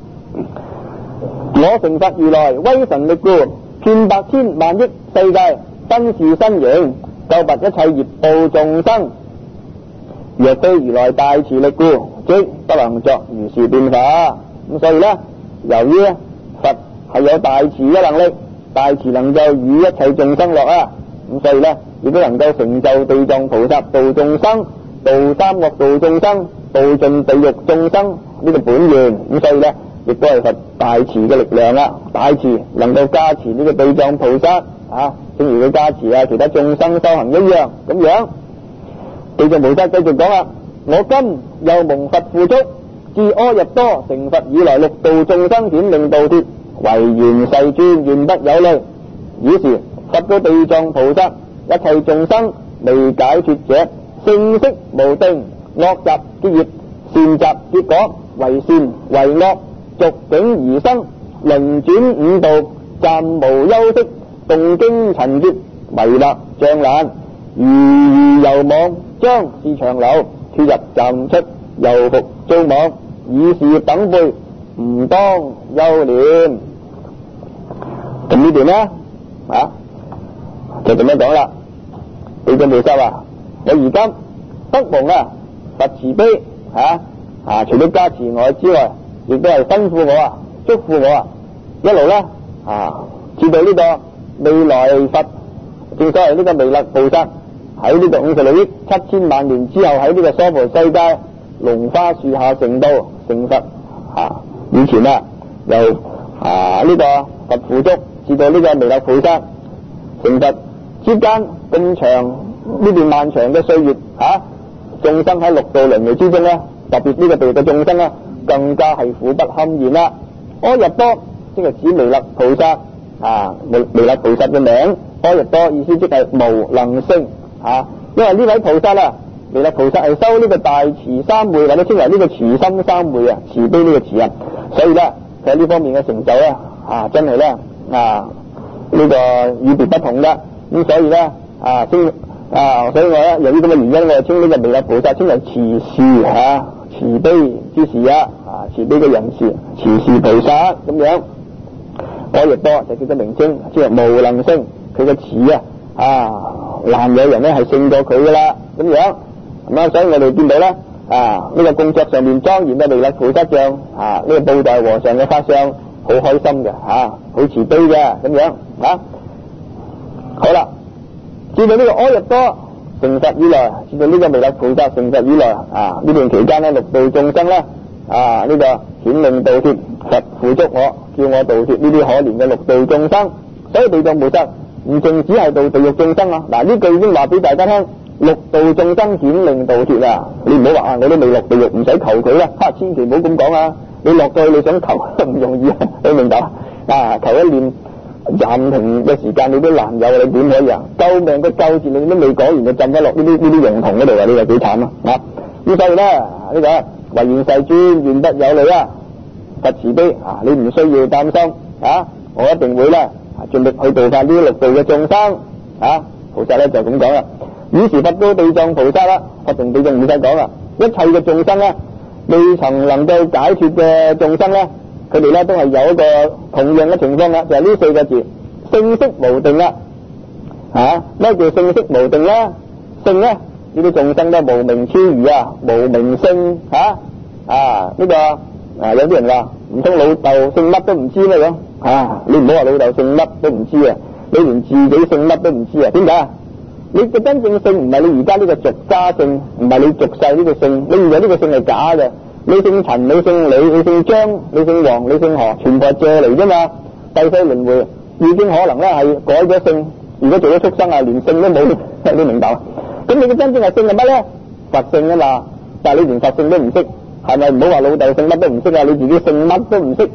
我成佛如來威神力故，遍百千萬億世界，身是身形，救拔一切業報眾生。若非如來大慈力故，即不能作如是變化。咁所以咧，由於咧佛係有大慈嘅能力，大慈能夠與一切眾生樂啊，咁所以咧亦都能夠成就地藏菩薩度眾生、度三惡道眾生、度盡地獄眾生呢個本願。咁所以咧，亦都係佛大慈嘅力量啦。大慈能夠加持呢個地藏菩薩啊，正如佢加持啊其他眾生修行一樣咁樣。地藏菩薩繼續講啦：我今又蒙佛付囑，自阿逸多成佛以來，六道眾生顯令度脫，唯願世尊願不有慮。爾時佛告地藏菩薩：一切眾生未解脫者，性色無定，惡習結業，善習結果，為善為惡，逐境而生，輪轉五道，暫無休息，動經塵劫，迷勒障難，如遊網，將是長流，脫入暫出，又復遭網，以是等輩，唔當憂念。咁呢段咧就咁樣講啦。地藏菩薩話：我而家得蒙佛慈悲除咗加持我之外，亦都係吩咐我囑咐我一路咧至到呢個未來佛，正所謂呢個彌勒菩薩喺呢個56億7千萬年之後，喺呢個娑婆世界龍花樹下成道成佛以前由呢個佛付囑至到呢個彌勒菩薩成佛之間咁長呢段漫長嘅歲月眾生喺六道輪迴之中咧，特別呢個地獄嘅眾生咧，更加係苦不堪言啦。阿逸多即係指彌勒菩薩彌勒菩薩嘅名，阿逸多意思即係無能勝因為呢位菩薩彌勒菩薩係修呢個大慈三昧，或者稱為呢個慈心三昧慈悲呢個慈所以咧佢喺呢方面嘅成就咧真係咧呢個與別不同嘅。咁所以咧所以我咧由於咁嘅原因，我就稱呢個彌勒菩薩稱為慈氏慈悲之士慈悲嘅人士，慈氏菩薩咁樣。阿逸多就叫做名稱，即係無能勝，佢嘅慈難有人咧係勝過佢噶啦咁樣。咁所以我哋見到咧呢個供桌上面莊嚴嘅彌勒菩薩像呢個布袋和尚嘅法相，好開心嘅好慈悲嘅咁樣好啦，至到呢個阿逸多成佛以來，至到呢個彌勒菩薩成佛以來呢段期間咧，六道眾生咧呢個顯令度脫，佛付囑我，叫我度脫呢啲可憐嘅六道眾生。所以地藏菩薩唔淨只係度地獄眾生呢句已經話俾大家聽，六道眾生顯令度脫你唔好話我都未落地獄，唔使求佢啦千祈唔好咁講你落到去你想求都唔容易你明白求一念暫停嘅時間你都難有，你點可以救命嘅救字你都未講完就浸咗落呢啲溶銅嗰度你話幾慘咁所以咧呢個唯願世尊願不有慮佛慈悲你唔需要擔心我一定會咧盡力去度化呢啲六道嘅眾生菩薩咧就咁講啦。爾時佛告地藏菩薩佛同地藏菩薩講一切嘅眾生咧，未曾能夠解脫嘅眾生咧，佢哋咧都係有一個同樣嘅情況就係呢四個字，性色無定咩叫性色無定咧？性咧呢啲眾生咧無明超餘無明性呢個有啲人話唔通老豆姓乜都唔知咩咁你唔好話老豆姓乜都唔知你連自己姓乜都唔知點解你嘅真正姓唔係你而家呢個俗家姓，唔係你俗世呢個姓，你現在呢個姓係假嘅。你姓陳，你姓李，你姓張，你姓黃，你姓何，全部係借嚟啫嘛。第四輪迴已經可能咧係改咗姓，如果做咗畜生連姓都冇，你明白咁你嘅真正係姓係乜咧？佛姓嘛，但係你連佛姓都唔識，係咪？唔好話老豆姓乜都唔識你自己姓乜都唔識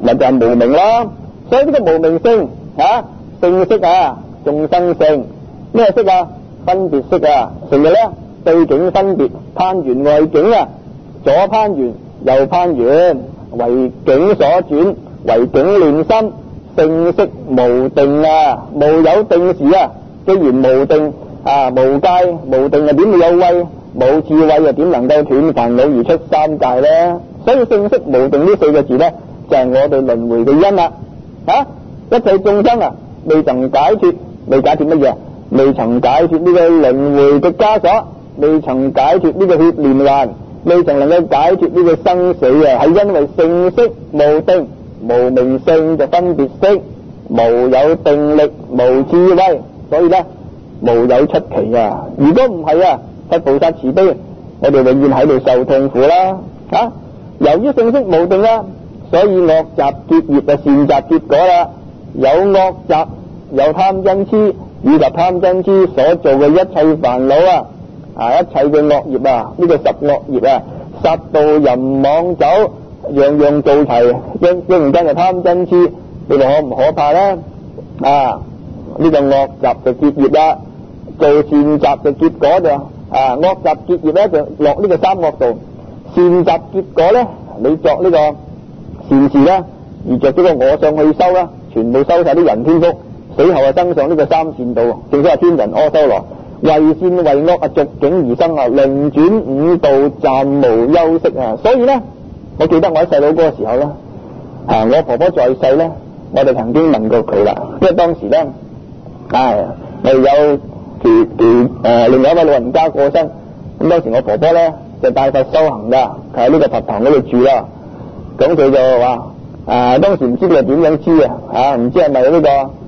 咪就係無明咯。所以呢個無明性性識眾生性咩識分別識成日咧對境分別，攀緣為境左攀緣右攀緣，為境所轉，為境亂心，性識無定無有定時既然無定無界無定點會有慧？冇智慧又點能夠斷煩惱而出三界呢？所以性識無定呢4個字呢，就係我哋輪迴嘅因啦。一切眾生未曾解脫，未解脫乜嘢？未曾解脫呢個輪迴嘅枷鎖，未曾解脫呢個血連環，未曾能夠解脫呢個生死係因為性識無定，無明性就分別識，無有定力，無智慧，所以呢無有出期如果唔係佛菩薩慈悲，我哋永遠喺度受痛苦啦。由於性識無定所以惡習結業善習結果啦。有惡習，有貪嗔癡以及貪嗔癡所做嘅一切煩惱一切嘅惡業呢個十惡業殺盜淫妄酒，樣樣做齊，一然間就貪嗔癡，你話可唔可怕呢？呢個惡習就結業啦，做善習嘅結果就惡習結業咧就落呢個三惡道，善習結果咧你作呢個善事啦，而着呢個我相去修啦，全部收晒啲人天福，死後登上呢個三善道，正所謂天人阿修羅，為善為惡逐境而生輪轉五道暫無休息所以咧，我記得我喺細佬哥嘅時候咧，我婆婆在世咧，我哋曾經問過佢啦，因為當時咧我哋有另外一位老人家過身，咁當時我婆婆咧就帶佛修行噶，喺呢個佛堂嗰度住啦。咁佢就話當時唔知佢係點樣知唔知係咪呢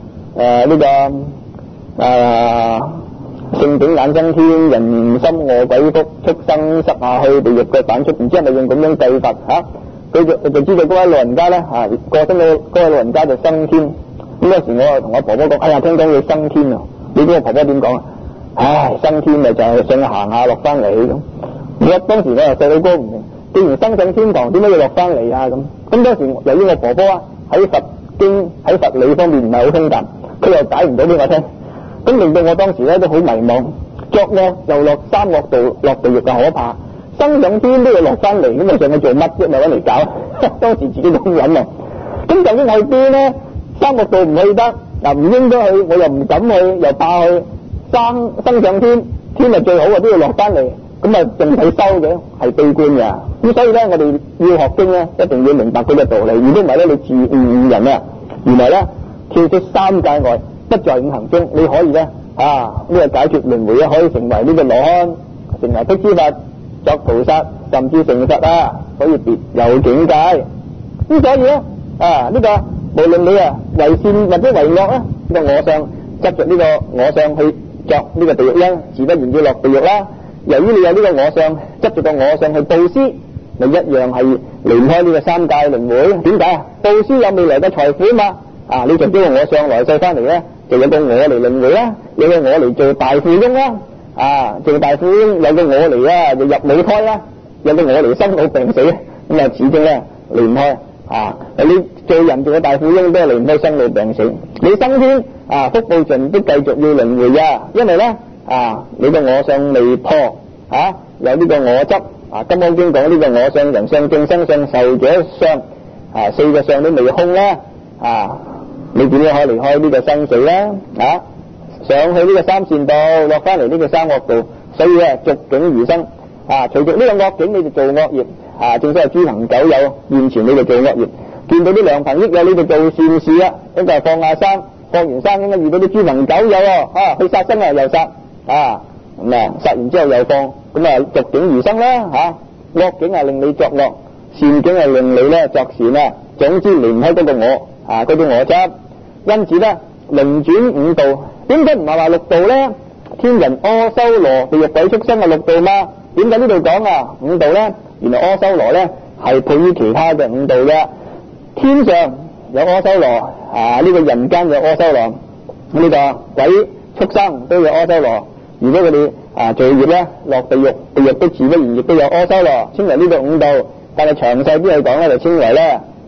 個聖境眼生天，人心餓鬼腹，畜生塞下去，地獄腳反出，唔知係咪用咁樣計法佢就知道嗰位老人家咧過身嗰位老人家就升天。咁嗰時我同我婆婆講，哎呀，聽講佢升天你知我婆婆點講升天咪就係上行下落翻嚟咁。我當時我細佬哥唔明，既然升上天堂，點解要落翻嚟咁當時由於我婆婆喺佛經喺佛理方面唔係好通達，佢又解唔到俾我聽，咁令到我當時咧都好迷茫，作惡又落三惡道，落地獄就可怕，升上天都要落翻嚟，咁咪上去做乜啫？咪搵嚟搞當時自己咁諗咁究竟去邊呢？三惡道唔去得唔應該去，我又唔敢去，又怕去升上天，天係最好都要落翻嚟，咁仲睇收嘅，係悲觀嘅。咁所以咧，我哋要學經咧，一定要明白佢嘅道理。如果唔係咧，你自誤人原來咧跳出三界外，不在五行中，你可以咧呢個解決輪迴可以成為呢個羅漢，成為辟支佛，作菩薩，甚至成佛所以別有境界。咁所以咧呢個無論你為善或者為惡呢個我相執着呢個我相去作呢個地獄因，自不然要落地獄啦。由於你有呢個我相，執住個我相去布施，你一樣係離唔開呢個三界輪迴。點解布施有未來嘅財富嘛？你就將個我相來世翻嚟咧，就有個我嚟輪迴啦，有個我嚟做大富翁啦，做大富翁有個我嚟就入母胎啦，有個我嚟生老病死，咁始終咧離唔開你做人做個大富翁都係離唔開生老病死。你生天福報盡都繼續要輪迴因為咧你個我相未破有呢個我執金剛經講呢個我相、人相、眾生相、壽者相四個相都未空啦你點樣可以離開呢個生死咧上去呢個三善道，落翻嚟呢個三惡道，所以逐境而生隨住呢個惡境你就做惡業正所謂豬朋狗友面前你就做惡業，見到啲良朋益友你就做善事啦，咁就放下生，放完生應該遇到啲豬朋狗友去殺生又殺殺完之後又放，咁逐境而生啦惡境令你作惡，善境令你咧作善總之離唔開嗰個我嗰種我執。因此咧輪轉五道，點解唔係話六道咧？天人阿修羅地獄鬼畜生六道嘛？點解呢度講五道咧？原來阿修羅咧係配於其他嘅五道嘅。天上有阿修羅呢個人間有阿修羅，呢個鬼畜生都有阿修羅。如果佢哋罪業咧落地獄，地獄都自不然亦都有阿修羅，稱為呢個五道。但係詳細啲嚟講咧，就稱為咧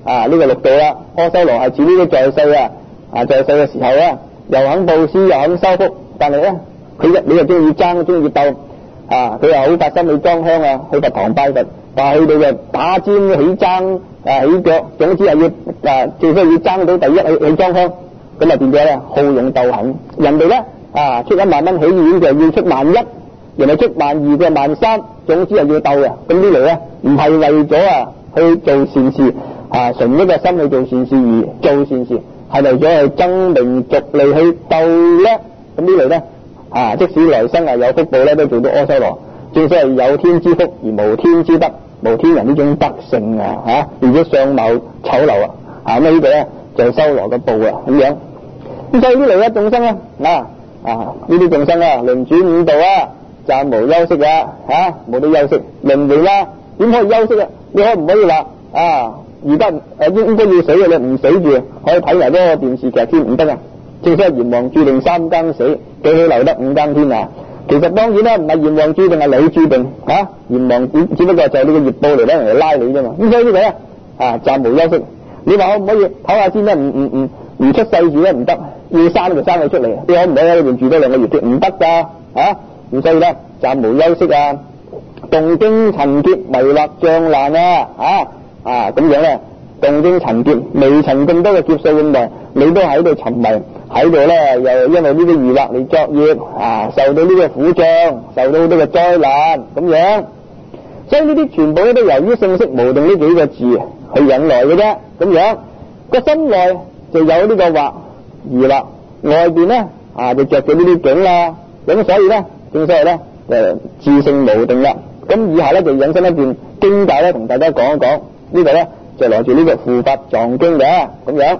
呢個六道啦。阿修羅係指呢啲在世在世嘅時候咧，又肯布施又肯修福，但係咧佢一你又中意爭中意鬥佢又好發心去裝香去佛堂拜佛，但係去到就打尖起爭起腳，總之係要最衰要爭到第一去裝香，咁啊變咗咧好勇鬥狠。人哋咧出1萬蚊起院就要出11000，人哋出12000嘅13000，總之係要鬥嘅。咁呢嚟咧唔係為咗去做善事純一個心去做善事而做善事，係為咗去爭名逐利去鬥叻。咁呢嚟咧即使來生有福報咧，都做到阿修羅。正所謂有天之福而無天之德，無天人呢種德性而且相貌醜陋咁呢度咧就係修羅嘅報咁樣。咁所以呢嚟咧眾生咧呢啲眾生輪轉5道暫無休息冇得休息。輪迴點可以休息你可唔可以話而家應該要死嘅，你唔死住可以睇埋嗰個電視劇添，唔得正所謂閻王注定3更死，幾許留得5更天其實當然啦，唔係閻王注定，係你注定閻王只不過就係呢個業報嚟嚟拉你啫嘛。咁所以呢個咧暫無休息。你話可唔可以唞下先咧？唔出世住咧唔得，要生就生佢出嚟。你可唔可以喺裏邊住多2個月啫？唔得噶咁所以咧暫無休息動經塵劫迷惑障難咁樣咧，動經塵劫未曾咁多嘅劫數咁耐，你都喺度沉迷喺度咧，又因為呢啲娛樂嚟作業受到呢個苦障，受到好多嘅災難咁樣。所以呢啲全部都由於性色無定呢幾個字去引來嘅啫。咁樣個心內就有呢個惑娛樂，外邊咧就着咗呢啲境咁所以咧正所謂咧自性無定啦。咁以下咧就引申一段經解咧，同大家講一講。呢度咧就來自呢個《護法藏經》嘅咁樣。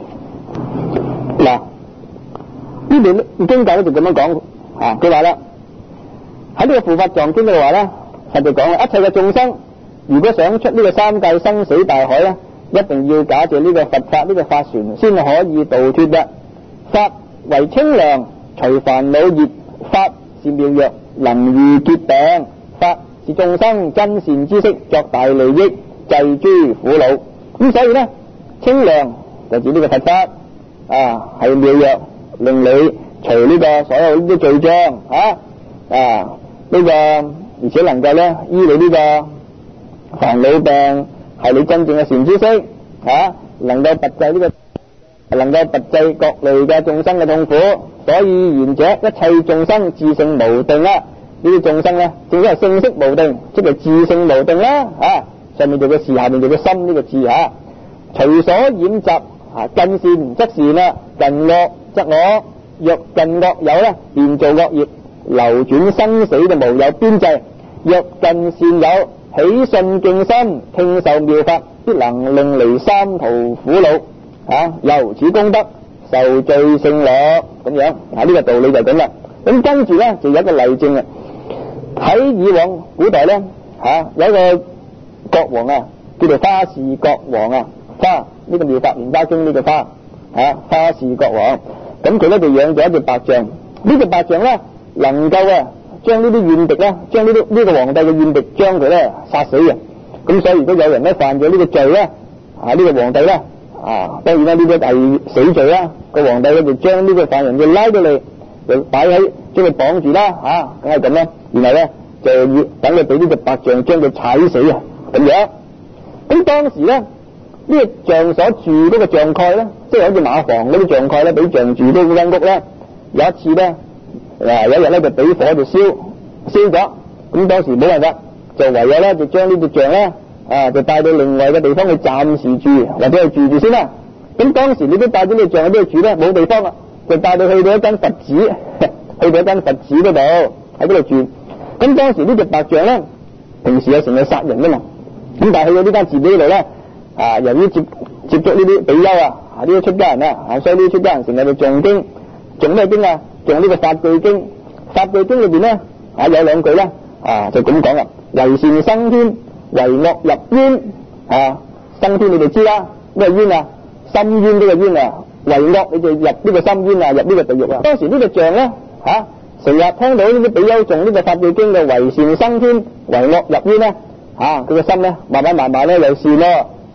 呢段經解咧就咁樣講佢話啦，喺呢個《護法藏經》嘅話咧，實就講一切嘅眾生如果想出呢個三界生死大海咧，一定要假借呢個佛法呢個法船先可以度脫嘅。法為清涼除煩惱業，法是妙藥能愈劫病，法是眾生真善知識作大利益濟諸苦惱。咁所以咧清涼就指呢個佛法係妙藥，令你除呢個所有呢啲罪障呢個而且能夠咧醫你呢個煩惱病，係你真正嘅善知識能夠拔濟呢個能夠拔濟各類嘅眾生嘅痛苦。所以言者一切眾生自性無定呢啲眾生咧正所謂性色無定，即係自性無定上面做個事，下面做個心呢個字隨所染習近善則善近惡則惡，若近惡友咧便做惡業，流轉生死就無有邊際。若近善友喜信敬心，聽受妙法，必能令離三途苦惱由此功德受罪勝樂咁樣呢個道理就咁啦。咁跟住咧就有一個例證喺以往古代咧有一個國王叫做花氏國王花呢個妙法蓮花經呢個花花氏國王。咁佢咧就養咗一隻白象，呢隻白象咧能夠將呢啲怨敵咧，將呢個皇帝嘅怨敵將佢咧殺死嘅。咁所以如果有人咧犯咗呢個罪咧呢個皇帝咧當然啦呢個係死罪啦，個皇帝咧就將呢個犯人嘅拉到嚟，就擺喺將佢綁住啦梗係咁啦。然後咧就要等佢俾呢隻白象將佢踩死咁樣。咁當時咧呢個象所住嗰個象蓋咧，即係好似馬房嗰啲象蓋咧，俾象住嗰間屋咧，有一次咧有一日咧就俾火就燒咗。咁當時冇辦法，就唯有咧就將呢隻象咧就帶到另外嘅地方去暫時住，或者去住先啦。咁當時你都帶咗呢隻象喺邊度住咧？冇地方就帶到去到一間佛寺，去到一間佛寺嗰度喺嗰度住。咁當時呢隻白象咧，平時有成日殺人噶嘛。咁但係去到呢間寺廟度咧由於接觸呢啲比丘呢啲出家人所以呢啲出家人成日就誦經，誦咩經誦呢個法句經。法句經裏邊咧有兩句咧就咁講為善生天，為惡入冤生天你哋知啦，咩冤深淵呢個冤為惡你就入呢個深淵入呢個地獄當時呢個象咧成日聽到呢啲比丘誦呢個法句經嘅為善生天，為惡入冤咧佢個心咧慢慢咧又善咯，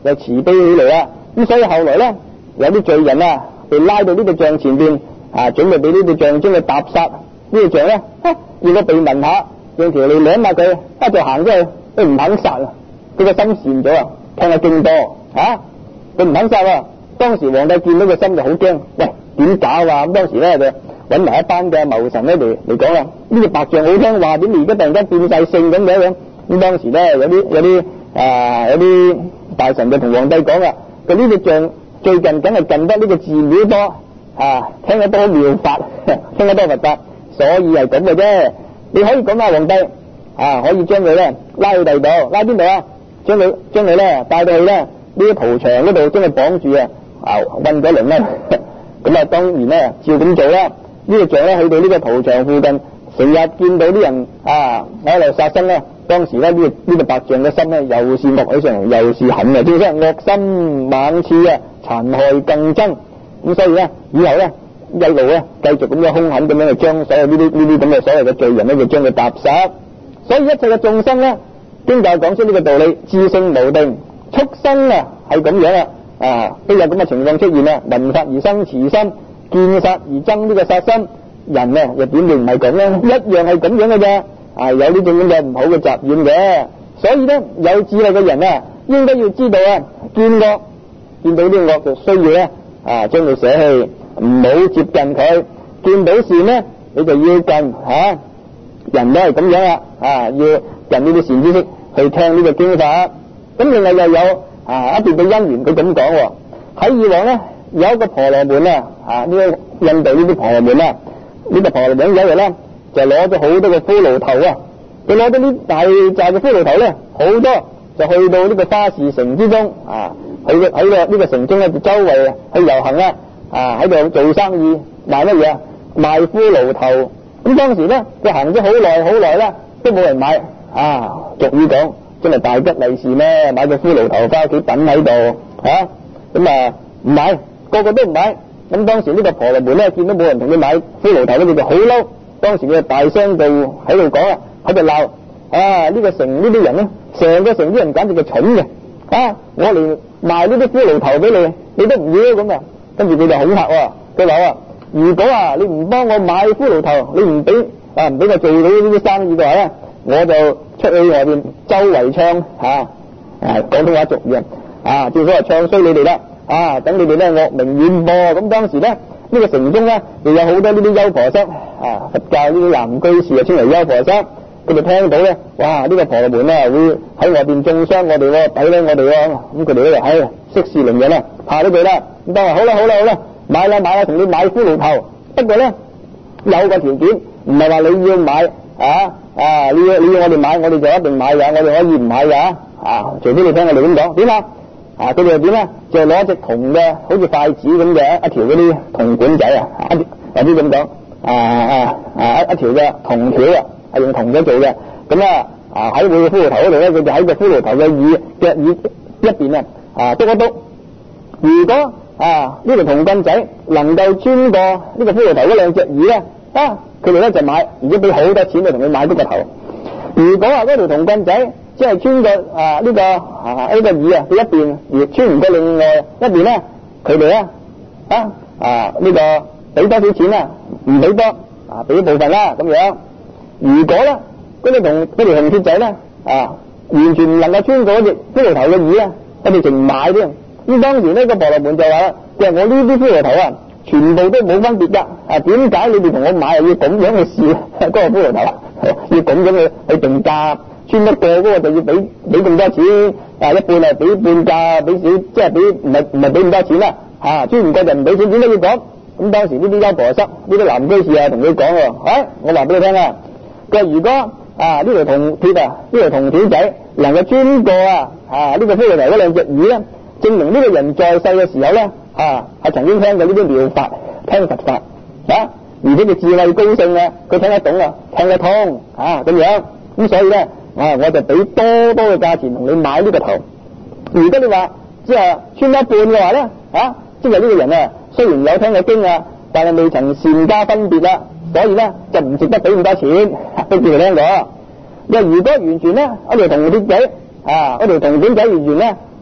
又慈悲起嚟啦。咁所以後來咧，有啲罪人啊，被拉到呢個像前邊啊，準備俾呢個象將佢踏殺。呢個象咧，如果被聞下，用條脷舐下佢，就行咗去，佢唔肯殺啊！佢個心善咗啊，聽下經多啊，佢唔肯殺啊！當時皇帝見到個心就好驚，喂，點搞啊？咁當時咧就揾埋一班嘅謀臣咧嚟講啦，呢個白象好聽話，點而家突然間變晒性咁樣？咁當時咧有啲大臣就同皇帝講啦，佢呢個象最近梗係近得呢個寺廟多啊，聽得多妙法，聽得多佛法，所以係咁嘅啫。你可以講下皇帝啊，可以將佢咧拉去第度，拉邊度啊？將佢咧帶到去咧呢個屠場嗰度，將佢綁住啊，韞咗輪咧。咁啊，當然咧照咁做啦。呢個象咧去到呢個屠場附近，成日見到啲人啊喺度殺生咧。當時咧呢個白象嘅心咧又是惡起上嚟，又是狠啊，即係惡心猛刺啊，殘害更憎。咁所以咧以後咧一路咧繼續咁樣兇狠咁樣去將所有呢啲咁嘅所謂嘅罪人咧，就將佢踏殺。所以一切嘅眾生咧，經就講出呢個道理，自性無定，畜生啊係咁樣啦，都有咁嘅情況出現啦。聞法而生慈心，見殺而憎呢個殺心，人啊又點會唔係咁咧？一樣係咁樣嘅啫。有呢種咁嘅唔好嘅習厭嘅，所以咧有智慧嘅人啊，應該要知道啊，見到啲惡就需要咧將佢捨棄，唔好接近佢；見到善咧，你就要近人都係咁樣啦，要近呢啲善知識去聽呢個經法。咁另外又有一段嘅因緣，佢咁講喺以往咧有一個婆羅門呢個印度呢啲婆羅門呢個婆羅門有一日咧。就攞咗好多個骷髏頭啊！佢攞咗啲大扎嘅骷髏頭咧，好多就去到呢個花市城之中喺呢個城中咧，就周圍去遊行啦，喺度做生意，賣乜嘢啊？賣骷髏頭。咁當時咧，佢行咗好耐啦，都冇人買俗語講，真係大吉利是咩？買個骷髏頭翻屋企等喺度咁唔買，個個都唔買。咁當時呢個婆羅門咧，見到冇人同佢買骷髏頭咧，佢就好嬲。當時佢就大聲就喺度講啦，喺度鬧呢個城呢啲人咧，成個城啲人簡直係蠢嘅我嚟賣呢啲骷髏頭俾你，你都唔要咁啊！跟住佢就恐嚇佢話如果你唔幫我買骷髏頭，你唔俾我做到呢啲生意嘅話咧，我就出去外邊周圍唱廣東話俗語正所謂唱衰你哋啦等你哋咧惡名遠播。咁當時咧呢個城中咧，又有好多呢啲優婆塞佛教呢啲男居士稱為優婆塞。佢哋聽到咧，哇！呢個婆羅門咧會喺外邊中傷我哋，抵攏我哋咁佢哋咧息事寧人啦，怕咗佢啦。咁當話好啦，買啦，同你買骷髏頭。不過咧有個條件，唔係話你要買你要我哋買，我哋就一定買㗎，我哋可以唔買㗎除非你聽我哋咁講。點佢哋又點咧？就攞隻銅嘅，好似筷子咁嘅一條嗰啲銅管仔或者咁講一條嘅銅條係用銅嘅做嘅。咁喺每個骷髏頭嗰度咧，佢就喺個骷髏頭嘅耳一邊篤一篤。如果呢條銅棍仔能夠穿過呢個骷髏頭嗰兩隻耳咧，佢哋咧就買，而且俾好多錢去同佢買呢個頭。如果嗰條銅棍仔即係穿過呢個耳嘅一邊，而穿唔過另外一邊咧，佢哋咧呢個俾多少錢啦？唔俾多俾一部分啦咁樣。如果咧嗰條銅鐵仔咧完全唔能夠穿過嗰隻骷髏頭嘅耳咧，我哋淨買添。咁當時呢個婆羅門就話啦，我呢啲骷髏頭全部都冇分別噶點解你哋同我買又要咁樣去試嗰個骷髏頭要咁樣去定價？穿得過嗰個就要俾咁多錢一半係俾半價，俾少即係俾唔係俾咁多錢啦穿唔過就唔俾錢。點解要講？咁當時呢啲優婆塞呢啲男居士同佢講我話俾你聽佢話如果呢條銅鐵呢條銅條仔能夠穿過呢個骷髏頭嗰兩隻耳咧，證明呢個人在世嘅時候咧係曾經聽過呢啲妙法，聽佛法而且佢智慧高盛佢聽得懂聽得通咁樣。咁所以咧我就俾多嘅價錢同你買呢個頭。如果你話即係穿一半嘅話咧即係呢個人雖然有聽過經但係未曾善加分別啦，所以咧就唔值得俾咁多錢都叫佢聽過。如果完全咧一條銅鐵仔一條銅管仔完全咧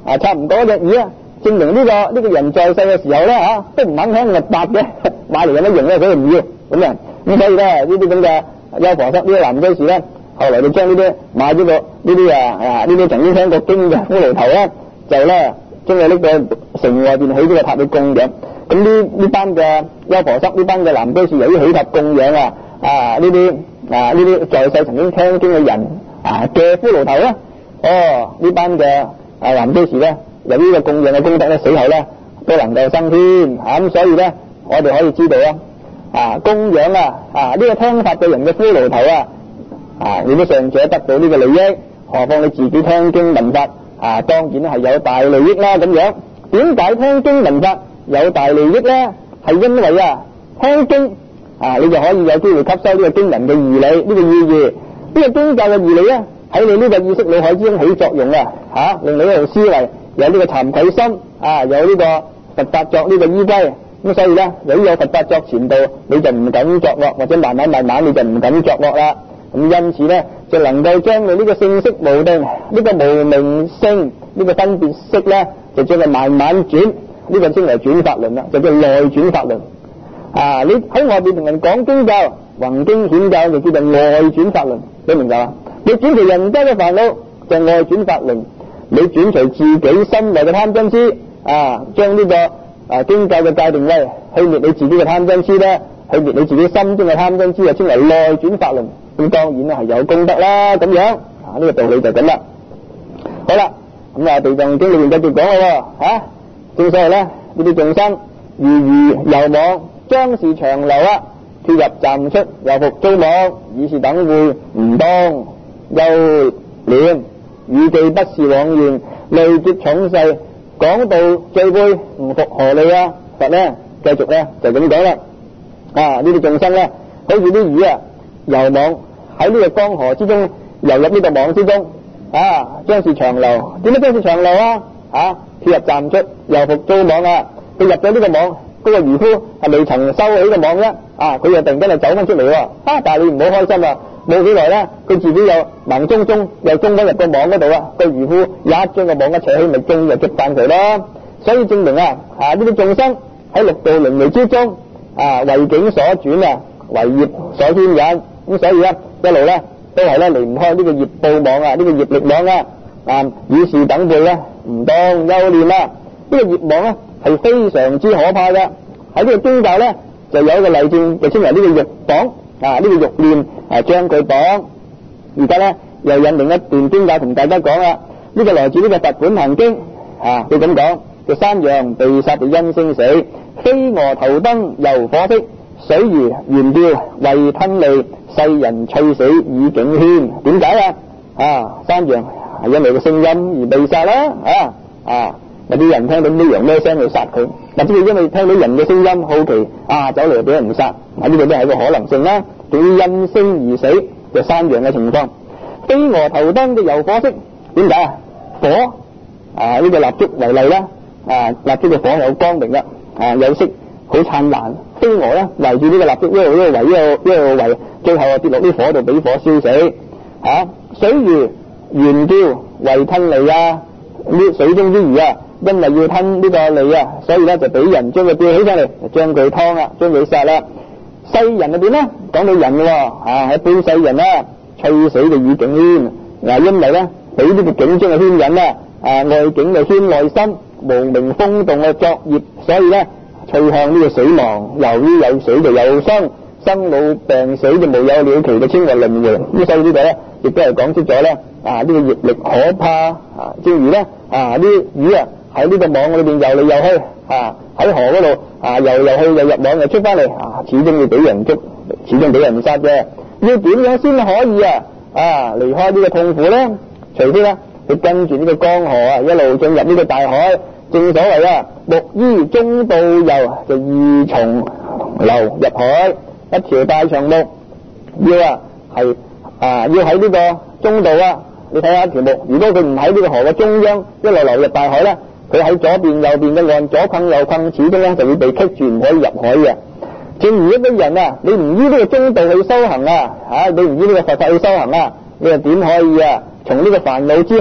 差唔多一隻魚啊，證明呢個人在世嘅時候咧都唔肯聽律法嘅，買嚟有乜用咧？所以唔要咁啊。咁所以咧呢啲咁嘅優婆塞呢啲男居士咧，後來就將呢啲買咗個呢啲曾經聽過經嘅骷髏頭咧，就咧將佢拎到城外邊起咗個塔去供養。咁呢班嘅優婆塞呢班嘅男居士由於起塔供養呢啲在世曾經聽經嘅人嘅骷髏頭咧，呢班嘅男居士咧，由於個供養嘅功德咧，死後咧都能夠升天。咁所以咧我哋可以知道供養呢個聽法嘅人嘅骷髏頭你都尚且得到呢個利益，何況你自己聽經聞法當然係有大利益啦。咁樣點解聽經聞法有大利益咧？係因為聽經你就可以有機會吸收呢個經文嘅義理，呢個意義，呢個經教嘅義理咧喺你呢個意識腦海之中起作用令你喺度思維有呢個慚愧心有呢個佛法作呢個依歸。咁所以咧，由於有佛法作前導，你就唔敢作惡，或者慢慢你就唔敢作惡啦。咁因此咧，就能夠將你呢個性色無定，呢個無明性，呢個分別識咧，就將佢慢慢轉，呢個稱為轉法輪啦，就叫內轉法輪。你喺外邊同人講經教，宏經顯教就叫做外轉法輪，你明白嘛？你轉除人間嘅煩惱就係外轉法輪，你轉除自己心內嘅貪嗔癡將呢個經教嘅界定位去滅你自己嘅貪嗔癡咧，去滅你自己心中嘅貪嗔癡，就稱為內轉法輪。咁當然咧係有功德啦，咁樣呢個道理就咁啦。好啦，咁地藏經裏面繼續講咯正所謂咧，呢啲眾生如魚遊網，將是長流脫入暫出，又復遭網，以是等會唔當憂念，語記不是妄言，累劫重世，講道罪背唔復何利佛咧繼續咧就咁講啦。呢啲眾生咧好似啲魚遊網喺呢個江河之中游入呢個網之中將是長流。點解將是長流脫入暫出，又復遭網佢入咗呢個網，嗰個漁夫係未曾收起個網啫佢又突然間就走翻出嚟但係你唔好開心冇幾耐咧，佢自己又盲中中又中咗入個網嗰度個漁夫一將個網一扯起，咪中就捉翻佢咯。所以證明呢啲眾生喺六道輪迴之中為境所轉為業所牽引，咁所以一路咧都係離唔開呢個業報網呢個業力網以是等輩咧唔當憂念呢個業網咧係非常之可怕嘅。喺呢個經教咧就有一個例證，就稱為呢個欲綁呢個欲念將佢綁。而家咧又引另一段經教同大家講呢個來自呢個佛本行經佢咁講，叫山羊被殺因聲死，飛蛾頭燈遊火色，水魚懸釣為吞利，世人趣死以境牽。點解山羊係因為個聲音而被殺啦有啲人聽到啲羊咩聲去殺佢，或者因為聽到人嘅聲音好奇走嚟俾人殺呢個都係一個可能性啦。對於因聲而死嘅山羊嘅情況，飛蛾頭燈嘅遊火色，點解火呢個蠟燭為例啦蠟燭嘅火有光明有色好燦爛，飛蛾咧圍住呢個蠟燭一路圍，最後跌落啲火度俾火燒死水魚懸釣為吞利呢水中啲魚因為要吞呢個利所以咧就俾人將佢吊起上嚟，將佢劏將佢殺啦。世人入邊咧講到人喺半世人趣死就以境牽因為咧俾呢個境將佢牽引外境就牽內心，無明風動嘅作業，所以咧趨向呢個死亡。由於有死就有生，生老病死就無有了期，就稱為輪迴。所以呢度咧亦都係講出咗咧呢個業力可怕正如咧啲魚喺呢個網裏邊游嚟游去喺河嗰度游去又入網又出翻嚟始終要俾人捉，始終俾人殺嘅。要點樣先可以離開呢個痛苦咧？除非咧佢跟住呢個江河一路進入呢個大海。正所謂木依中道游，就二重流入海。一條大長木要係要喺呢個中道你睇下一條木，如果佢唔喺呢個河嘅中央一路流入大海咧，佢喺左邊右邊嘅岸左困右困，始終咧就會被棘住，唔可以入海嘅。正如一個人你唔依呢個中道去修行你唔依呢個佛法去修行你又點可以從呢個煩惱之河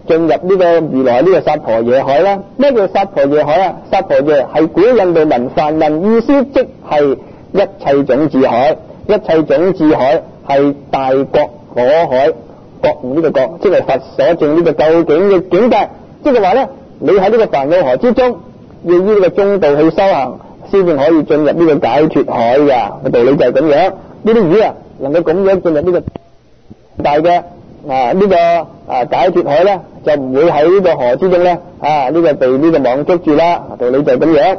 進入呢個如來呢個薩婆夜海啦。咩叫薩婆夜海啊？薩婆夜係古印度文梵文，意思即係一切種智海。一切種智海係大覺火海，覺悟呢個覺，即係佛所證呢個究竟嘅境界。即係話咧，你喺呢個煩惱河之中，要依呢個中道去修行，先至可以進入呢個解脫海㗎。個道理就係咁樣。呢啲魚啊，能夠咁樣進入呢個大嘅呢個解脫海咧，就唔會喺呢個河之中咧呢個被呢個網捉住啦。道理就係咁樣。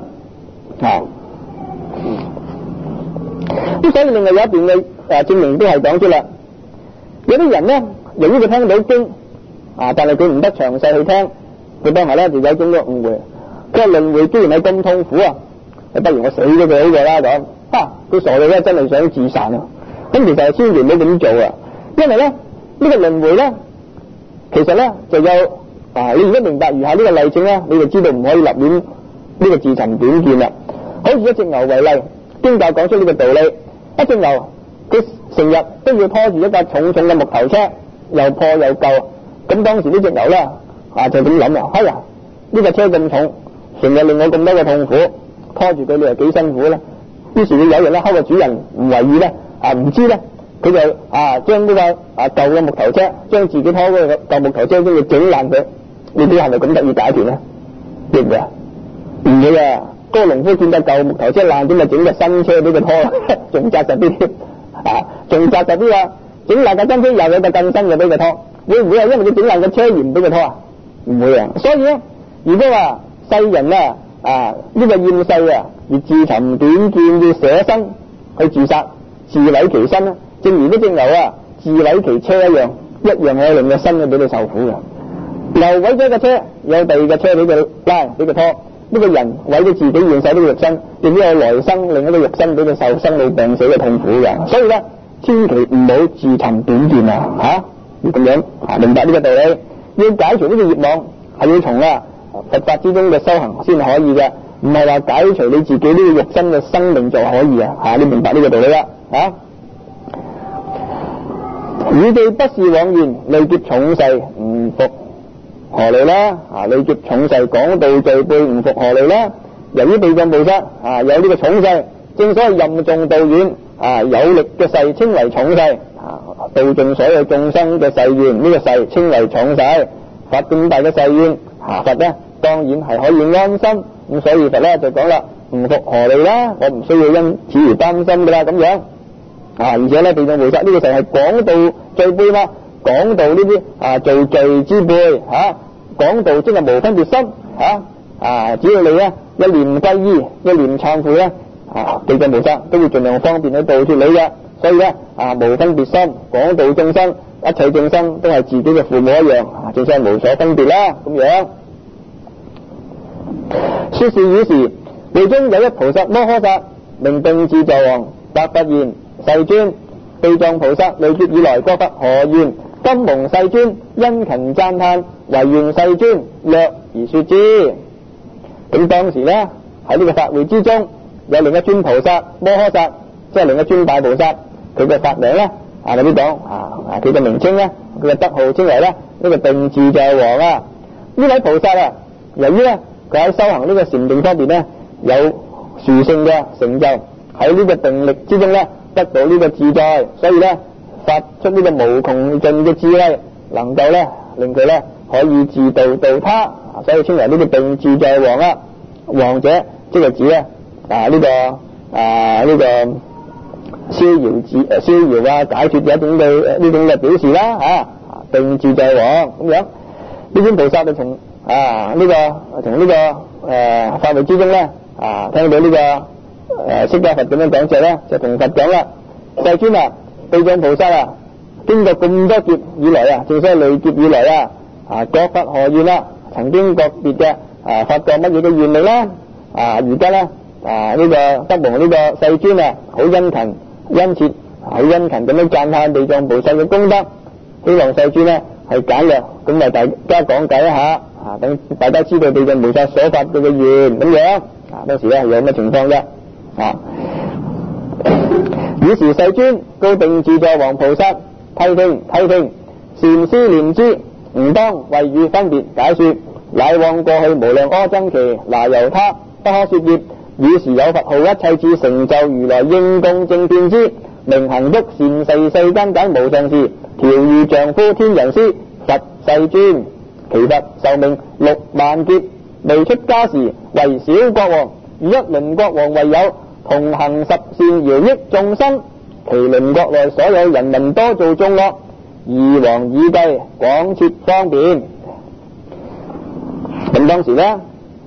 咁所以另外有一段嘅證明都係講出啦。有啲人咧，由於佢聽到經但係佢唔得詳細去聽，佢當下咧就有種嘅誤會。佢話輪迴既然係咁痛苦不如我死咗佢好過啦咁。佢傻到咧真係想自殺啊！咁其實千祈唔好咁做啊，因為咧呢個輪迴咧，其實咧就有你如果明白以下呢個例證咧，你就知道唔可以立亂呢個自尋短見啦。好似一隻牛為例，經教講出呢個道理。一隻牛佢成日都要拖住一架重重嘅木頭車，又破又舊。咁當時呢隻牛咧就點諗啊？哎呀，呢架車咁重，成日令我咁多嘅痛苦，拖住佢你又幾辛苦咧。於是佢有人咧，睺個主人唔為意咧，唔知咧，佢就將呢個舊嘅木頭車，將自己拖嗰個舊木頭車將佢整爛佢。你啲係咪咁得意解脫咧？對唔對啊？唔會啊！嗰個農夫見到舊木頭車爛，點咪整架新車俾佢拖啦？仲紮實啲添仲紮實啲啊！整爛架新車又有架更新嘅俾佢拖，會唔會係因為佢整爛個車而唔俾佢拖啊？唔會啊！所以咧，如果話世人呢個厭世而自尋短見，要捨身去自殺，自毀其身啦。正如呢隻牛自毀其車一樣可以令個身俾佢受苦嘅。牛毀咗個車，有第二個車俾佢拉，俾佢拖。呢個人毀咗自己現世呢個肉身，亦都有來生另一個肉身俾佢受生老病死嘅痛苦嘅。所以咧，千祈唔好自尋短見要咁樣明白呢個道理。要解除呢個業網，係要從佛法之中嘅修行先可以嘅，唔係話解除你自己呢個肉身嘅生命就可以你明白呢個道理啦汝既不是妄言，累劫重世，唔復何嚟啦？累劫重世講道罪背，唔復何嚟啦？由於地藏菩薩有呢個重世，正所謂任重道遠有力嘅世稱為重世道盡所有眾生嘅誓願，呢個誓稱為重世。佛咁大嘅誓願佛咧當然係可以安心。咁所以佛咧就講啦，唔復何嚟啦？我唔需要因此而擔心噶啦咁樣而且咧地藏菩薩呢個誓係講道罪背嘛，講道呢啲做罪之輩講道即係無分別心只要你一念歸依，一念懺悔咧地藏菩薩都會盡量方便去度脫你嘅。所以咧無分別心講道眾生，一切眾生都係自己嘅父母一樣，眾生無所分別啦咁樣。說是以時，會中有一菩薩摩訶薩，名定自在王，白佛言：世尊，地藏菩薩累劫以來過佛何願？今蒙世尊殷勤讚歎，唯願世尊略而說之。咁當時咧喺呢個法會之中，有另一尊菩薩摩訶薩，即係另一尊大菩薩，佢嘅法名咧咪呢講佢嘅名稱咧，佢嘅德號稱為咧呢個定自在王呢位菩薩由於咧佢喺修行呢個禪定方面咧有殊勝嘅成就，喺呢個定力之中咧得到呢個自在，所以咧發出呢個無窮盡嘅智慧，能夠咧令佢咧可以自度度他，所以稱為呢個定自在王啦。王者即係指咧呢個逍遙解脫嘅一種嘅呢種嘅表示啦定自在王咁樣。呢尊菩薩就從呢個法會之中咧聽到呢個釋迦佛咁樣講之後咧，就同佛講啦：世尊地藏菩薩經過咁多劫以來正所謂累劫以來各發何願啦？曾經個別嘅發過乜嘢嘅願力啦？而家咧呢個得蒙呢個世尊好殷勤殷切好殷勤咁樣讚歎地藏菩薩嘅功德，希望世尊咧係簡略咁為大家講解一下等大家知道地藏菩薩所發嘅願咁樣當時咧係有乜情況啫於是世尊告定自在王菩薩：諦聽，禪思念之， 吾當謂與分別解說，乃往過去無量阿僧祇那由他，不可說業。爾時有佛號一切智成就如來應供正遍知，明行足善逝世間簡無上士，調御丈夫天人師，佛世尊。其佛壽命60000劫，未出家時為小國王，與一鄰國王為友，同行十善饒益眾生。其鄰國內所有人民多做眾惡，二王已計廣設方便。咁當時呢，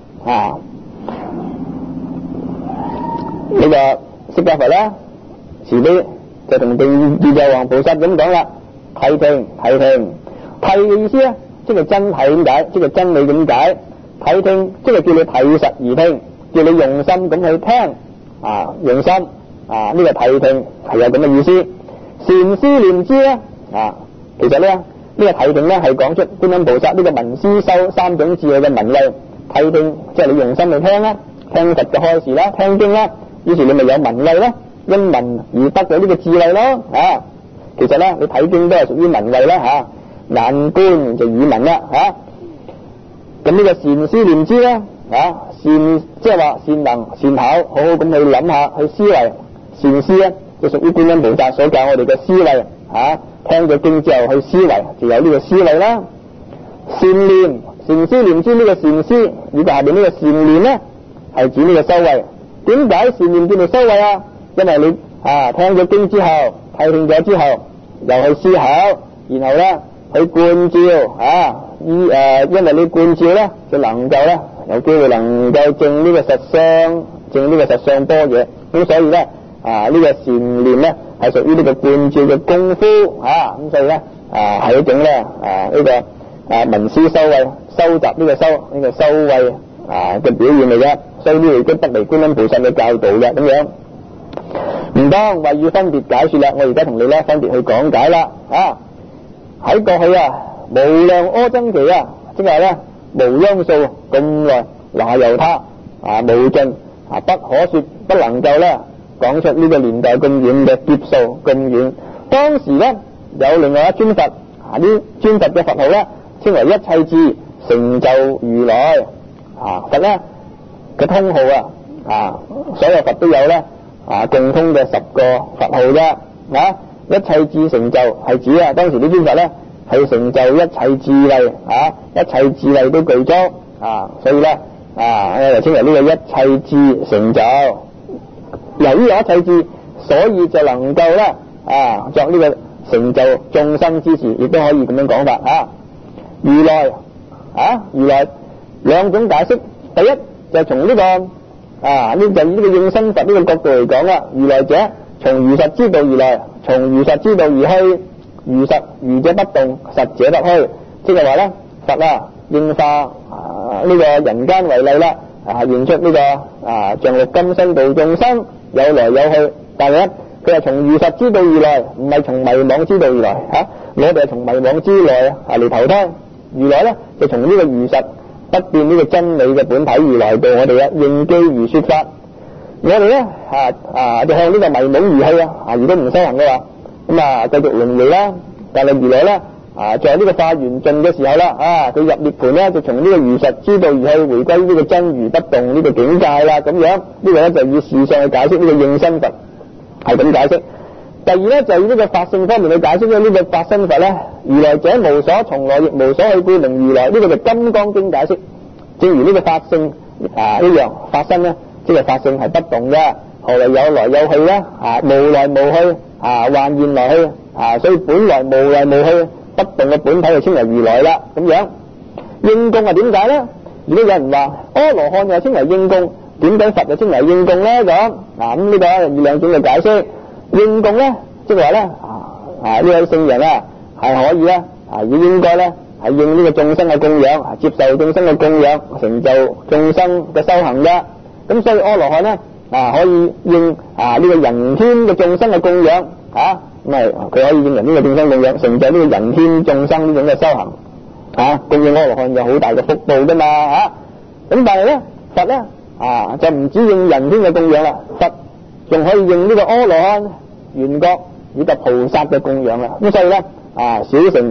呢個釋迦佛啦，慈悲就同地藏王菩薩咁講啦：諦聽，諦聽。諦嘅意思咧，即係真諦點解？即係真理點解？諦聽即係叫你睇實而聽，叫你用心咁去聽用心呢個諦聽係有咁嘅意思。善思念知咧其實咧呢個諦聽咧係講出觀音菩薩呢個聞思修三種智慧嘅文類。諦聽即係你用心去聽啦，聽佛嘅開示啦，聽經啦，於是你咪有文類咯，因文而得到呢個智慧咯其實咧你睇經都係屬於文類啦眼觀就語文啦咁呢個善思念知咧善即係話善能善巧，好好咁去諗下去思維。善思咧就屬於觀音菩薩所教我哋嘅思維聽咗經之後去思維，就有呢個思維啦。善念善思念知呢個善思，以及下邊呢個善念咧係指呢個修慧。點解善念叫做修慧因為你聽咗經之後，睇聽咗之後，又去思考，然後咧去觀照因為你觀照咧就能夠咧有機會能夠證呢個實相，證呢個實相般若。咁所以咧呢個善念咧係屬於呢個觀照嘅功夫咁所以咧係一種咧呢個聞思修慧，收集呢個修慧嘅表現嚟嘅。所以呢個亦都得嚟觀音菩薩嘅教導嘅咁樣。唔當為與分別解說啦，我而家同你咧分別去講解啦喺過去無量阿僧祇即係咧無央數咁耐，那由他無盡不可說，不能夠咧講出呢個年代咁遠嘅劫數咁遠。當時咧有另外一尊佛呢尊佛嘅佛號咧稱為一切智成就如來佛咧嘅通號所有佛都有咧共通嘅10個佛號啫一切智成就係指當時呢尊佛咧係成就一切智慧一切智慧都具足所以咧就稱為呢個一切智成就。由於有一切智，所以就能夠咧作呢個成就眾生之事，亦都可以咁樣講法如來如來兩種解釋。第一就從呢個呢個應身佛呢個角度嚟講啦。如來者從如實之道而來，從如實之道而去。如實如者不動，實者不虛。即係話咧佛應化呢個人間為例啦現出呢個像六金身度眾生有來有去。但係咧佢係從如實之道而來，唔係從迷惘之道而來我哋係從迷惘之內嚟投胎。如來咧就從呢個如實不變呢個真理嘅本體而來到我哋應機而說法。我哋咧就向呢個迷惘而去如果唔修行嘅話，咁繼續輪迴啦。但係如來咧在呢個化緣盡嘅時候啦佢入涅槃咧就從呢個如實之道而去，回歸呢個真如不動呢個境界啦。咁樣呢個咧就以事相去解釋呢個應身佛係咁解釋。第二咧就以呢個法性方面去解釋呢個法身佛咧，如來者無所從來亦無所去，故名如來。呢個就金剛經解釋。正如呢個法性一樣，法身咧即係法性係不動嘅，後來有來有去咧無來無去幻現來去所以本來無來無去不動嘅本體就稱為如來啦。咁樣應供係點解咧？如果有人話阿羅漢又稱為應供，點解佛就稱為應供咧？咁咁呢個以兩種嘅解釋。應供咧即係話咧呢位聖人係可以咧亦應該咧係應呢個眾生嘅供養，接受眾生嘅供養，成就眾生嘅修行嘅。咁所以阿羅漢咧可以應呢個人天嘅眾生嘅供養咁佢可以應人呢個眾生供養，成就呢個人天眾生呢種嘅修行供養阿羅漢有好大嘅福報噶嘛咁但係咧佛咧就唔止應人天嘅供養啦，佛仲可以應呢個阿羅漢、緣覺以及菩薩嘅供養啦。咁所以咧小乘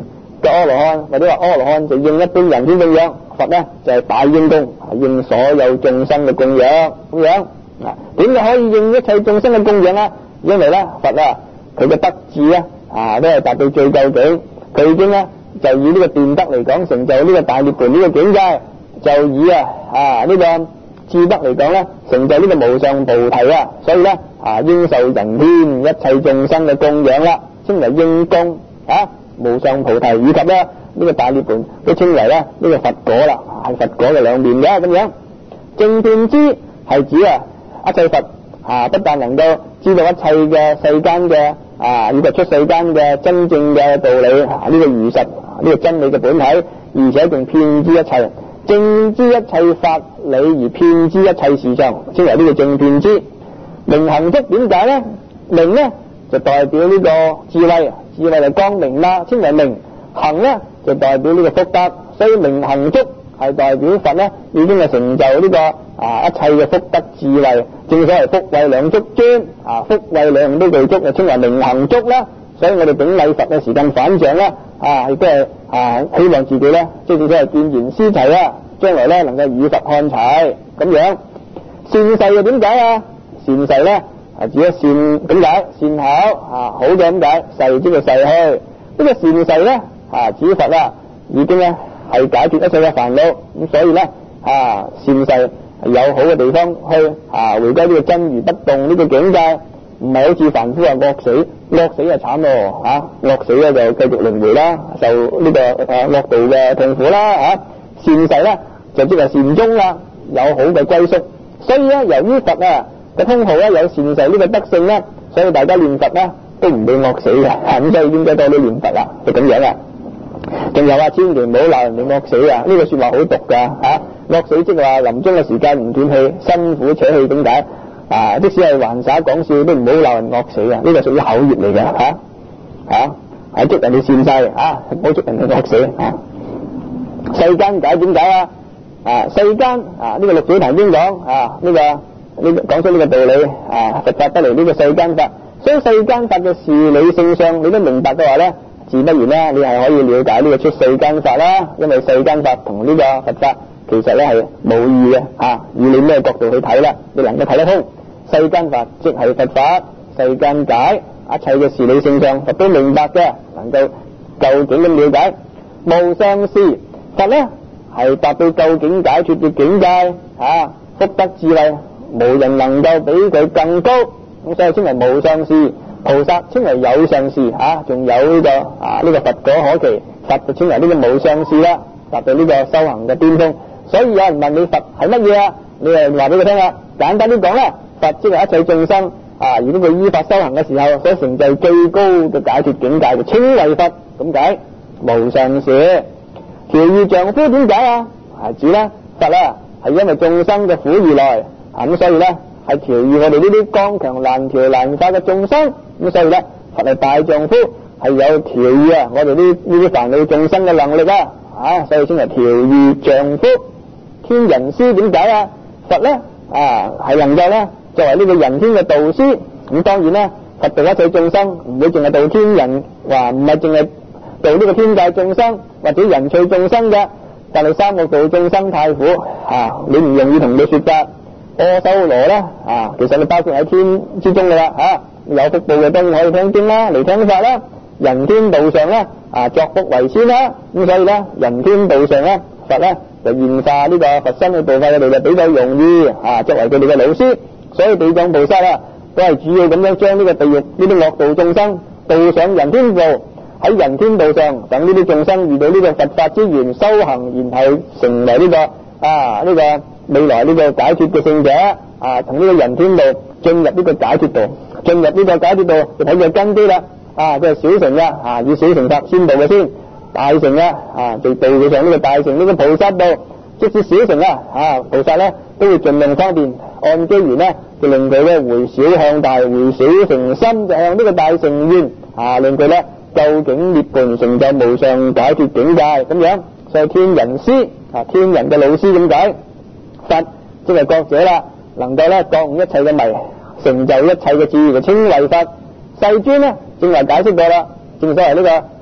作阿羅漢，或者話阿羅漢就應一般人天供養，佛咧就係大應供，應所有眾生嘅供養咁樣。點解可以應一切眾生嘅供養啊？因為咧佛啊佢嘅德智咧都係達到最究竟，佢已經咧就以呢個斷德嚟講成就呢個大涅槃呢個境界，就以呢個智德嚟講咧成就呢個無上菩提啊，所以咧應受人天一切眾生嘅供養啦，稱為應供無上菩提，以及咧呢個大涅槃都稱為咧呢個佛果啦，係佛果嘅兩面嘅咁樣。正遍知係指一切佛不但能夠知道一切嘅世間嘅以及出世間嘅真正嘅道理呢個如實呢個真理嘅本體，而且仲遍知一切，正知一切法理而遍知一切事相，稱為呢個正遍知。明行足點解呢？明呢就代表呢個智慧，智慧就光明啦，稱為明。行呢就代表呢個福德，所以明行足係代表佛呢已經係成就呢個一切嘅福德智慧。正所謂福慧兩足尊，福慧兩樣都具足，就稱為明行足啦。所以我哋頂禮佛嘅時間反掌啦，亦都係希望自己咧，即係正所謂見賢思齊啦，將來咧能夠與佛看齊咁樣。善逝又點解啊？善逝咧指咗善點解？善巧好嘅咁解，逝即係逝去。呢個善逝咧指佛已經咧係解決一切嘅煩惱，咁所以咧善逝有好嘅地方去回歸呢個真如不動呢個境界，唔係好似凡夫惡死，惡死就慘咯惡死咧就繼續輪迴啦，受呢個惡道嘅痛苦啦善逝咧就即係善終啦，有好嘅歸宿。所以咧由於佛嘅通號咧有善逝呢個德性咧，所以大家念佛咧都唔會惡死嘅咁所以應該多啲念佛啦，就咁樣仲有千祈唔好鬧人哋惡死呢個說話好毒噶惡死即係話臨終嘅時間唔斷氣，辛苦扯氣，點解即使係玩耍講笑都唔好鬧人惡死呢個屬於口業嚟嘅祝人哋善逝唔好祝人哋惡死世間解點解世間呢個六祖壇經講講出呢個道理佛法得嚟呢個世間法，所以世間法嘅事理性上你都明白嘅話咧，自不然咧你係可以了解呢個出世間法啦，因為世間法同呢個佛法其實咧係冇異嘅以你咩角度去睇啦，你能夠睇得通。世間法即係佛法，世間解一切嘅事理性上佛都明白嘅，能夠究竟咁了解。無上士佛咧係達到究竟解脫嘅境界福德智慧無人能夠比佢更高，咁所以稱為無上士。菩薩稱為有上士仲有呢個佛果可期，佛就稱為呢個無上士啦，達到呢個修行嘅巔峰。所以有人問你佛係乜嘢你就話俾佢聽啦。簡單啲講啦，佛即係一切眾生如果佢依法修行嘅時候所成就最高嘅解脫境界，就稱為佛咁解。無上士調御丈夫點解指咧佛係因為眾生嘅苦而來咁所以咧係調御我哋呢啲剛強難調難化嘅眾生，咁所以咧佛係大丈夫，係有調御我哋呢啲煩惱眾生嘅能力所以稱為調御丈夫。天人師點解佛咧係能夠咧作為呢個人天嘅導師，咁當然咧佛度一切眾生唔會淨係度天人，話唔係淨係度呢個天界眾生或者人趣眾生嘅，但係三惡道眾生太苦你唔容易同佢說法。阿修羅咧其實你包括喺天之中噶啦有福報嘅都可以聽經啦，嚟聽法啦。人天道上咧作福為先啦，咁所以咧人天道上咧佛咧就現化呢個佛身嘅道法，佢哋就比較容易作為佢哋嘅老師。所以地藏菩薩都係主要咁樣將呢個地獄呢啲惡道眾生導上人天道，喺人天道上等呢啲眾生遇到呢個佛法之緣修行，然後成為呢個未來呢個解脫嘅聖者同呢個人天道進入呢個解脫道，進入呢個解脫道就睇佢根基啦即係小乘以小乘法先度嘅先，大乘就道佢上呢個大乘呢個菩薩道。即使小乘菩薩咧都會盡量方便按機緣咧就令佢咧回小向大，回小乘心就向呢個大乘願令佢咧究竟涅槃成就無上解脫境界咁樣。所以天人師天人嘅老師咁解。佛即係覺者啦，能夠咧覺悟一切嘅迷，成就一切嘅智，就稱為佛。世尊咧正話解釋過啦，正所謂呢個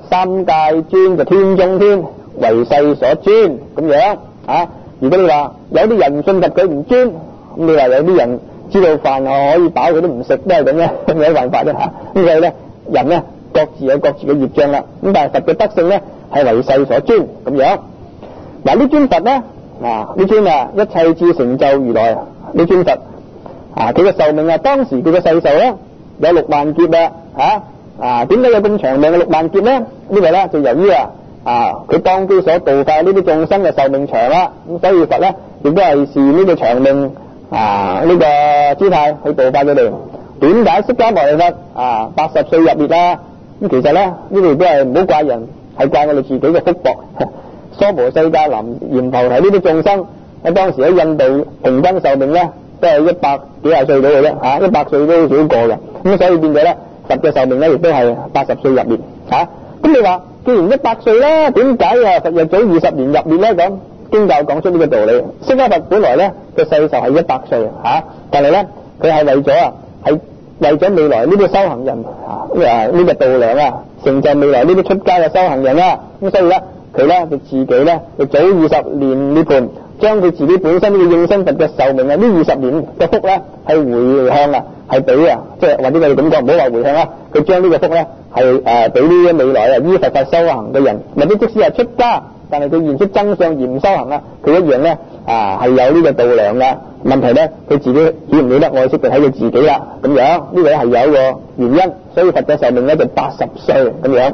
三界尊就天中天，為世所尊咁樣啊。如果你話有啲人信佛佢唔尊，咁你話有啲人知道飯可以飽佢都唔食，都係咁嘅，咁有辦法啫嚇。咁所以咧，人咧各自有各自嘅業障啦。咁但係佛嘅德性咧係為世所尊咁樣。嗱呢尊佛咧，呢尊一切智成就如來呢尊佛佢嘅壽命當時佢嘅世壽咧有6萬劫點解有咁長命嘅6萬劫咧？呢個咧就由於佢當機所度化呢啲眾生嘅壽命長啦，咁所以佛咧亦都係視呢個長命呢個姿態去度化佢哋。點解釋迦牟尼佛80歲入滅啦？咁其實咧呢度都係唔好怪人，係怪我哋自己嘅福薄。娑婆世界南閻浮提呢啲眾生喺當時喺印度平均壽命咧都係100幾廿歲到嘅啫，100歲都少過嘅。咁所以變咗咧佛嘅壽命咧亦都係80歲入滅咁你話既然100歲啦，點解佛又早20年入滅咧？咁經教講出呢個道理。釋迦佛本來咧嘅世壽係100歲但係咧佢係為咗未來呢啲修行人呢個度量成就未來呢啲出家嘅修行人咁所以咧佢咧就自己咧就早20年涅槃，將佢自己本身呢個應身佛嘅壽命呢20年嘅福咧係回向係俾即係或者我哋咁講，唔好話回向佢將呢個福咧係俾呢啲未來依佛法修行嘅人，或者即使係出家，但係佢現出真相而唔修行佢一樣咧係有呢個度量嘅。問題咧佢自己曉唔曉得愛惜就睇佢自己啦。咁樣呢個係有一個原因，所以佛嘅壽命咧就80歲咁樣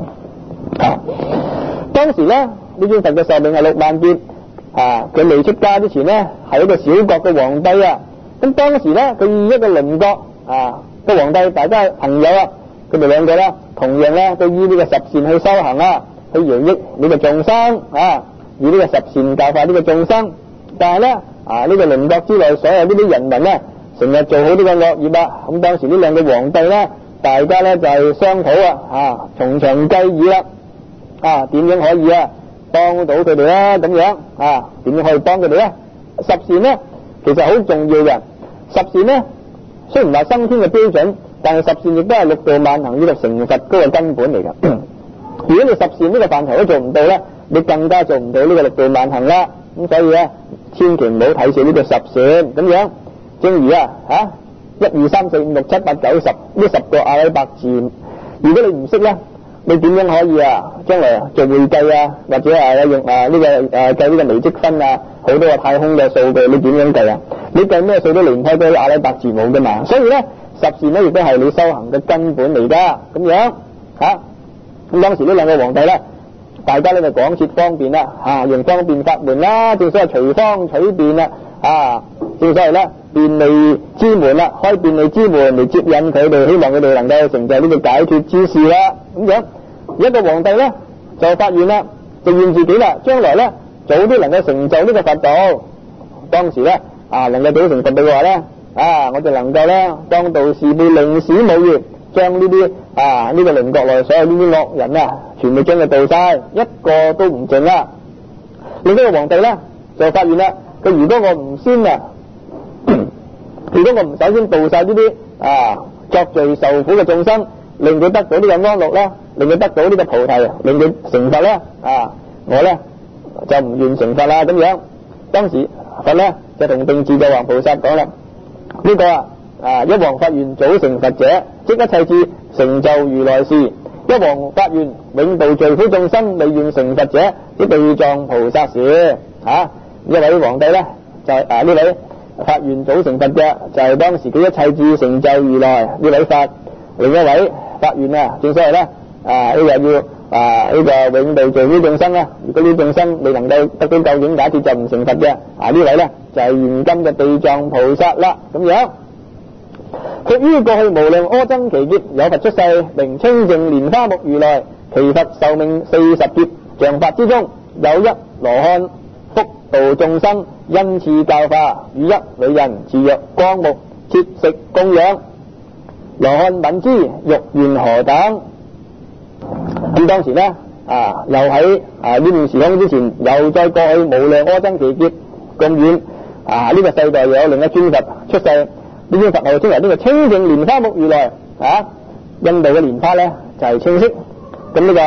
當時咧呢尊佛嘅壽命係6萬劫佢未出家之前咧係一個小國嘅皇帝咁當時咧佢以一個鄰國個皇帝大家係朋友佢哋兩個咧同樣咧都依呢個十善去修行去饒益呢個眾生以呢個十善教化呢個眾生。但係咧呢個鄰國之內所有呢啲人民咧成日做好呢個惡業咁當時呢兩個皇帝咧大家咧就係商討從長計議點樣可以幫到佢哋咧咁樣點樣可以幫佢哋咧？十善咧其實好重要嘅。十善咧雖然話生天嘅標準，但係十善亦都係六度萬行以及成佛嗰個根本嚟㗎。如果你十善呢個範疇都做唔到咧，你更加做唔到呢個六度萬行啦。咁所以咧千祈唔好睇少呢個十善咁樣。正如1、2、3、4、5、6、7、8、9、10呢10個阿拉伯字，如果你唔識咧，你點樣可以將來做會計或者用呢個計呢個微積分好多個太空嘅數據，你點樣計你計咩數都離唔開嗰啲阿拉伯字母㗎嘛。所以咧十善咧亦都係你修行嘅根本嚟㗎咁樣咁當時呢兩個皇帝咧，大家咧就廣設方便用方便法門正所謂隨方取便正所謂咧便利之門開便利之門嚟接引佢哋，希望佢哋能夠成就呢個解脫之事咁樣。一個皇帝咧就發願就願自己將來咧早啲能夠成就呢個佛道。當時咧能夠早成佛道嘅話咧我就能夠咧當道士輩令史無虞，將呢啲呢個鄰國內所有呢啲惡人全部將佢度晒，一個都唔剩另一個皇帝咧就發願佢如果我唔先如果我唔首先度晒呢啲作罪受苦嘅眾生，令佢得到呢個安樂令佢得到呢個菩提，令佢成佛我咧就唔願成佛咁樣。當時佛咧就同定智嘅王菩薩講啦，呢個一王發願早成佛者，即一切智成就如來事；一王發願永度罪苦眾生，未願成佛者，即地藏菩薩事。一位皇帝咧就係呢位發願早成佛嘅，就係當時嘅一切智成就如來呢位佛。另一位發願正所謂咧呢個要呢個永度罪苦眾生如果呢眾生未能夠得到究竟解脫就唔成佛嘅呢位咧就係現今嘅地藏菩薩啦咁樣。屬於過去無量阿僧祇劫，有佛出世，名清淨蓮花目如來，其佛壽命40劫，像法之中有一羅漢，福度眾生，恩賜教化，與一女人自若光目，切食供養。羅漢聞之，欲願何等？咁當時咧又喺呢段時空之前，又再過去無量阿僧祇劫咁遠呢個世代又有另一尊佛出世。呢尊佛號稱為呢個清淨蓮花目如來印度嘅蓮花咧就係青色，咁呢個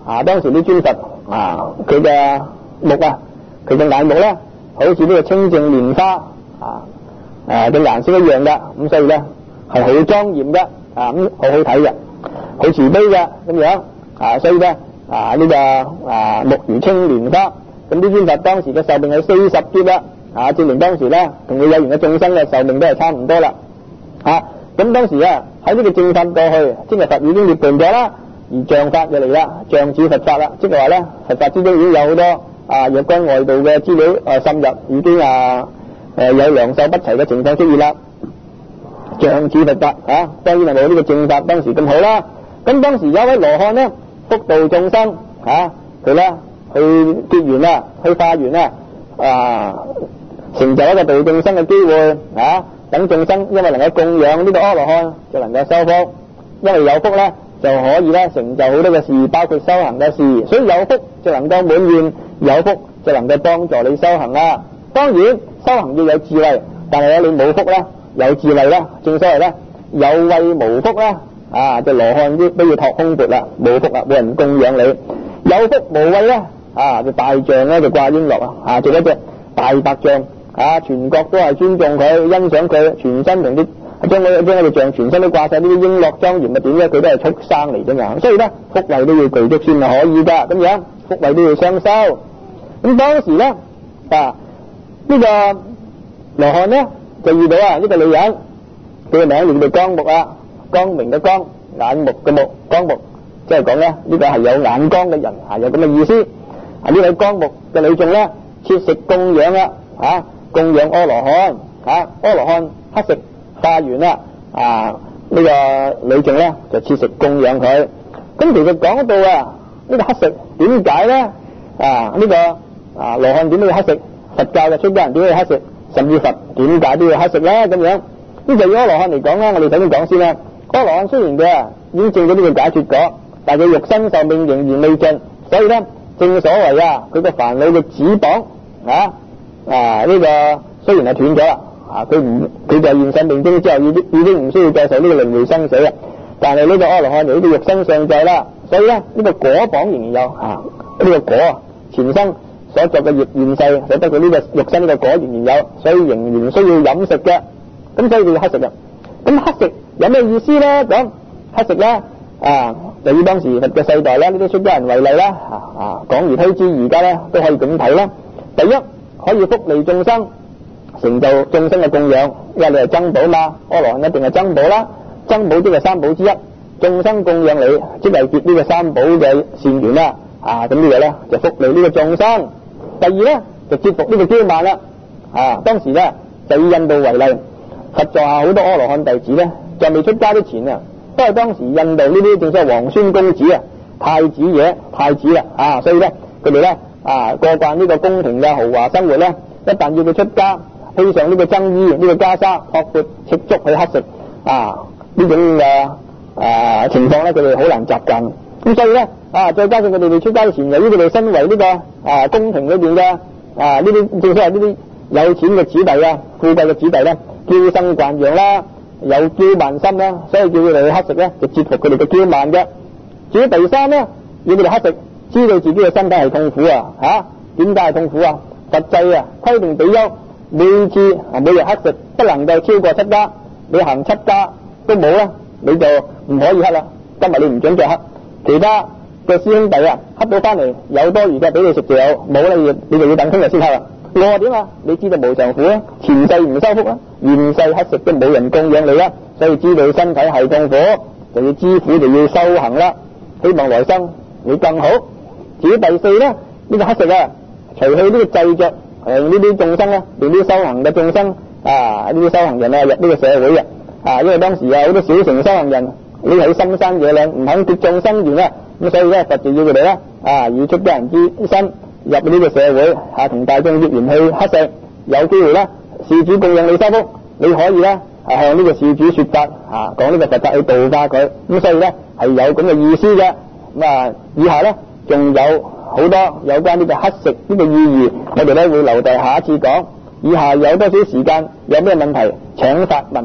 當時啲尊佛佢嘅目佢嘅眼目咧，好似呢個清淨蓮花嘅顏色一樣嘅，咁所以咧係好莊嚴嘅，咁好好睇嘅，好慈悲嘅咁樣，所以咧呢個目如青蓮花。咁啲尊佛當時嘅壽命係40劫啦，證明當時咧同佢有緣嘅眾生嘅壽命都係差唔多啦。咁當時喺呢個正法過去，即係佛已經涅槃咗啦，而像法就嚟啦，像似佛法啦，即係話咧佛法之中已經有好多若干外道嘅資料滲入，已經有良莠不齊嘅情況出現啦，像似佛法當然係冇呢個正法當時咁好啦。咁當時有一位羅漢咧，福度眾生佢咧去結緣啦，去化緣啦，成就一個度眾生嘅機會等眾生因為能夠供養呢個阿羅漢，就能夠修福，因為有福咧就可以咧成就好多嘅事，包括修行嘅事，所以有福就能夠滿願，有福就能夠幫助你修行啦。當然修行要有智慧，但係咧你冇福咧，有智慧咧，正所謂咧有慧無福啦，就羅漢都要托空缽啦，冇福啦，冇人供養你。有福無慧咧，就大象咧就掛瓔珞做一隻大白象。全國都係尊重佢、欣賞佢，全身同啲將嗰隻象全身都掛晒呢啲瓔珞莊嚴嘅點咧，佢都係畜生嚟啫嘛。所以咧福慧都要具足先係可以噶，咁樣福慧都要雙修。咁當時咧呢個羅漢咧就遇到呢個女人，佢嘅名叫做光目光明嘅光，眼目嘅目，光目即係講咧呢個係有眼光嘅人，有咁嘅意思。呢位光目嘅女眾咧切食供養啦，供養阿羅漢，阿羅漢乞食化完啦，呢個女眾咧就切食供養佢。咁其實講到呢個乞食點解咧？呢個羅漢點解要乞食？佛教嘅出家人點解要乞食？甚至佛點解都要乞食咧？咁樣呢就以阿羅漢嚟講啦，我哋首先講先啦。阿羅漢雖然佢已經證咗呢個解脫果，但係佢肉身壽命仍然未盡，所以咧正所謂佢個煩惱嘅指綁呢個雖然係斷咗啦，佢就現世命終之後已經唔需要再受呢個輪迴生死啦。但係呢個阿羅漢由於肉身尚在啦，所以咧呢個果綁仍然有呢個果前生所作嘅業現世所得到呢個肉身呢個果仍然有，所以仍然需要飲食嘅。咁所以佢要乞食嘅。咁乞食有咩意思咧？咁乞食咧就以當時佛嘅世代咧呢啲出家人為例啦，講而推之，而家咧都可以咁睇啦。第一，可以福利眾生，成就眾生嘅供養，因為你係僧寶嘛，阿羅漢一定係僧寶啦，僧寶即係三寶之一，眾生供養你，即係結呢個三寶嘅善緣啦。咁呢個咧就福利呢個眾生。第二咧就折服呢個驕慢啦。當時咧就以印度為例，佛座下好多阿羅漢弟子咧，就未出家之前都係當時印度呢啲正所謂皇孫公子太子爺太子啦，所以咧佢哋咧過慣呢個宮廷嘅豪華生活咧，一旦要佢出家，披上呢個僧衣呢個袈裟，托缽赤足去乞食呢種嘅情況咧，佢哋好難習慣。咁所以咧再加上佢哋未出家之前，由於佢哋身為呢個宮廷裏邊嘅呢啲正所謂呢啲有錢嘅子弟富貴嘅子弟咧，嬌生慣養啦，有驕慢心啦，所以叫佢哋去乞食咧，就折服佢哋嘅驕慢嘅。至於第三咧，要佢哋乞食，知道自己嘅身體係痛苦點解係痛苦？佛制規定比丘每日乞食不能夠超過7家，你行7家都冇啦，你就唔可以乞啦。今日你唔准再乞，其他嘅師兄弟乞到翻嚟有多餘嘅俾你食就有，冇咧你就要等聽日先乞啦。我點你知道無常苦前世唔修福現世乞食都冇人供養你啦，所以知道身體係痛苦，就要知苦就要修行啦，希望來生會更好。至於第四咧，呢個乞食除去呢個制着呢啲眾生令啲修行嘅眾生呢啲修行人入呢個社會因為當時好多小乘修行人匿喺深山野嶺唔肯結眾生緣咁所以咧佛就要佢哋以出家人之身入呢個社會同大眾結緣去乞食，有機會事主供養你修福，你可以向呢個事主說法講呢個佛法去度化佢。咁所以咧係有咁嘅意思嘅。咁以下咧仲有好多有關呢個乞食呢個意義，我哋咧會留待下一次講。以下有多少時間，有咩問題請發問。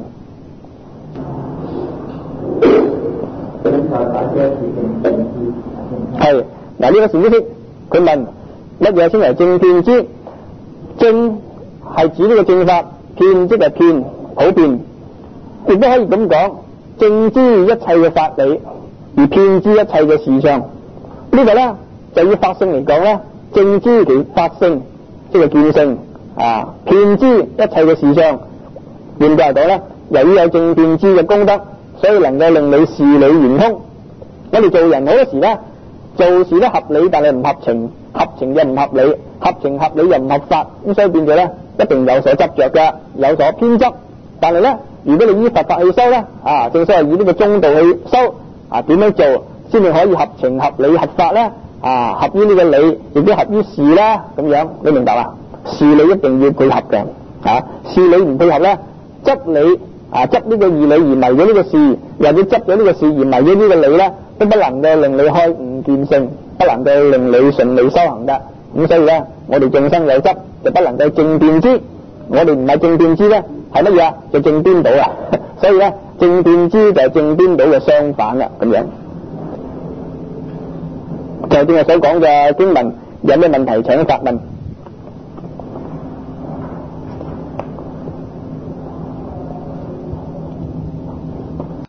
係嗱，呢個善知識佢問乜嘢先係正遍知？正係指呢個正法，遍即係遍普遍，亦都可以咁講，正知一切嘅法理，而遍知一切嘅事相。呢個咧就以法性嚟講咧，正知其法性即係見性啊，遍知一切嘅事相。換句嚟講咧，由於有正遍知嘅功德，所以能夠令你事理圓通。我哋做人好多時咧，做事都合理，但係唔合情，合情又唔合理，合情合理又唔合法，咁所以變咗咧一定有所執着嘅，有所偏執。但係咧，如果你依佛法去修咧，啊，正所謂以呢個中道去修，啊，點樣做先至可以合情合理合法咧？啊，合於呢個理，亦都合於事啦，咁樣你明白啦？事理一定要配合嘅，啊，事理唔配合咧，執理啊執呢個義理而迷咗呢個事，或者執咗呢個事而迷咗呢個理咧，都不能夠令你開悟見性，不能夠令你順利修行嘅。咁所以咧，我哋眾生有執就不能夠正遍知，我哋唔係正遍知咧，係乜嘢啊？就正顛倒啦。所以咧，正遍知就係正顛倒嘅相反啦，咁樣。就正係所講嘅經文，有咩問題請發問。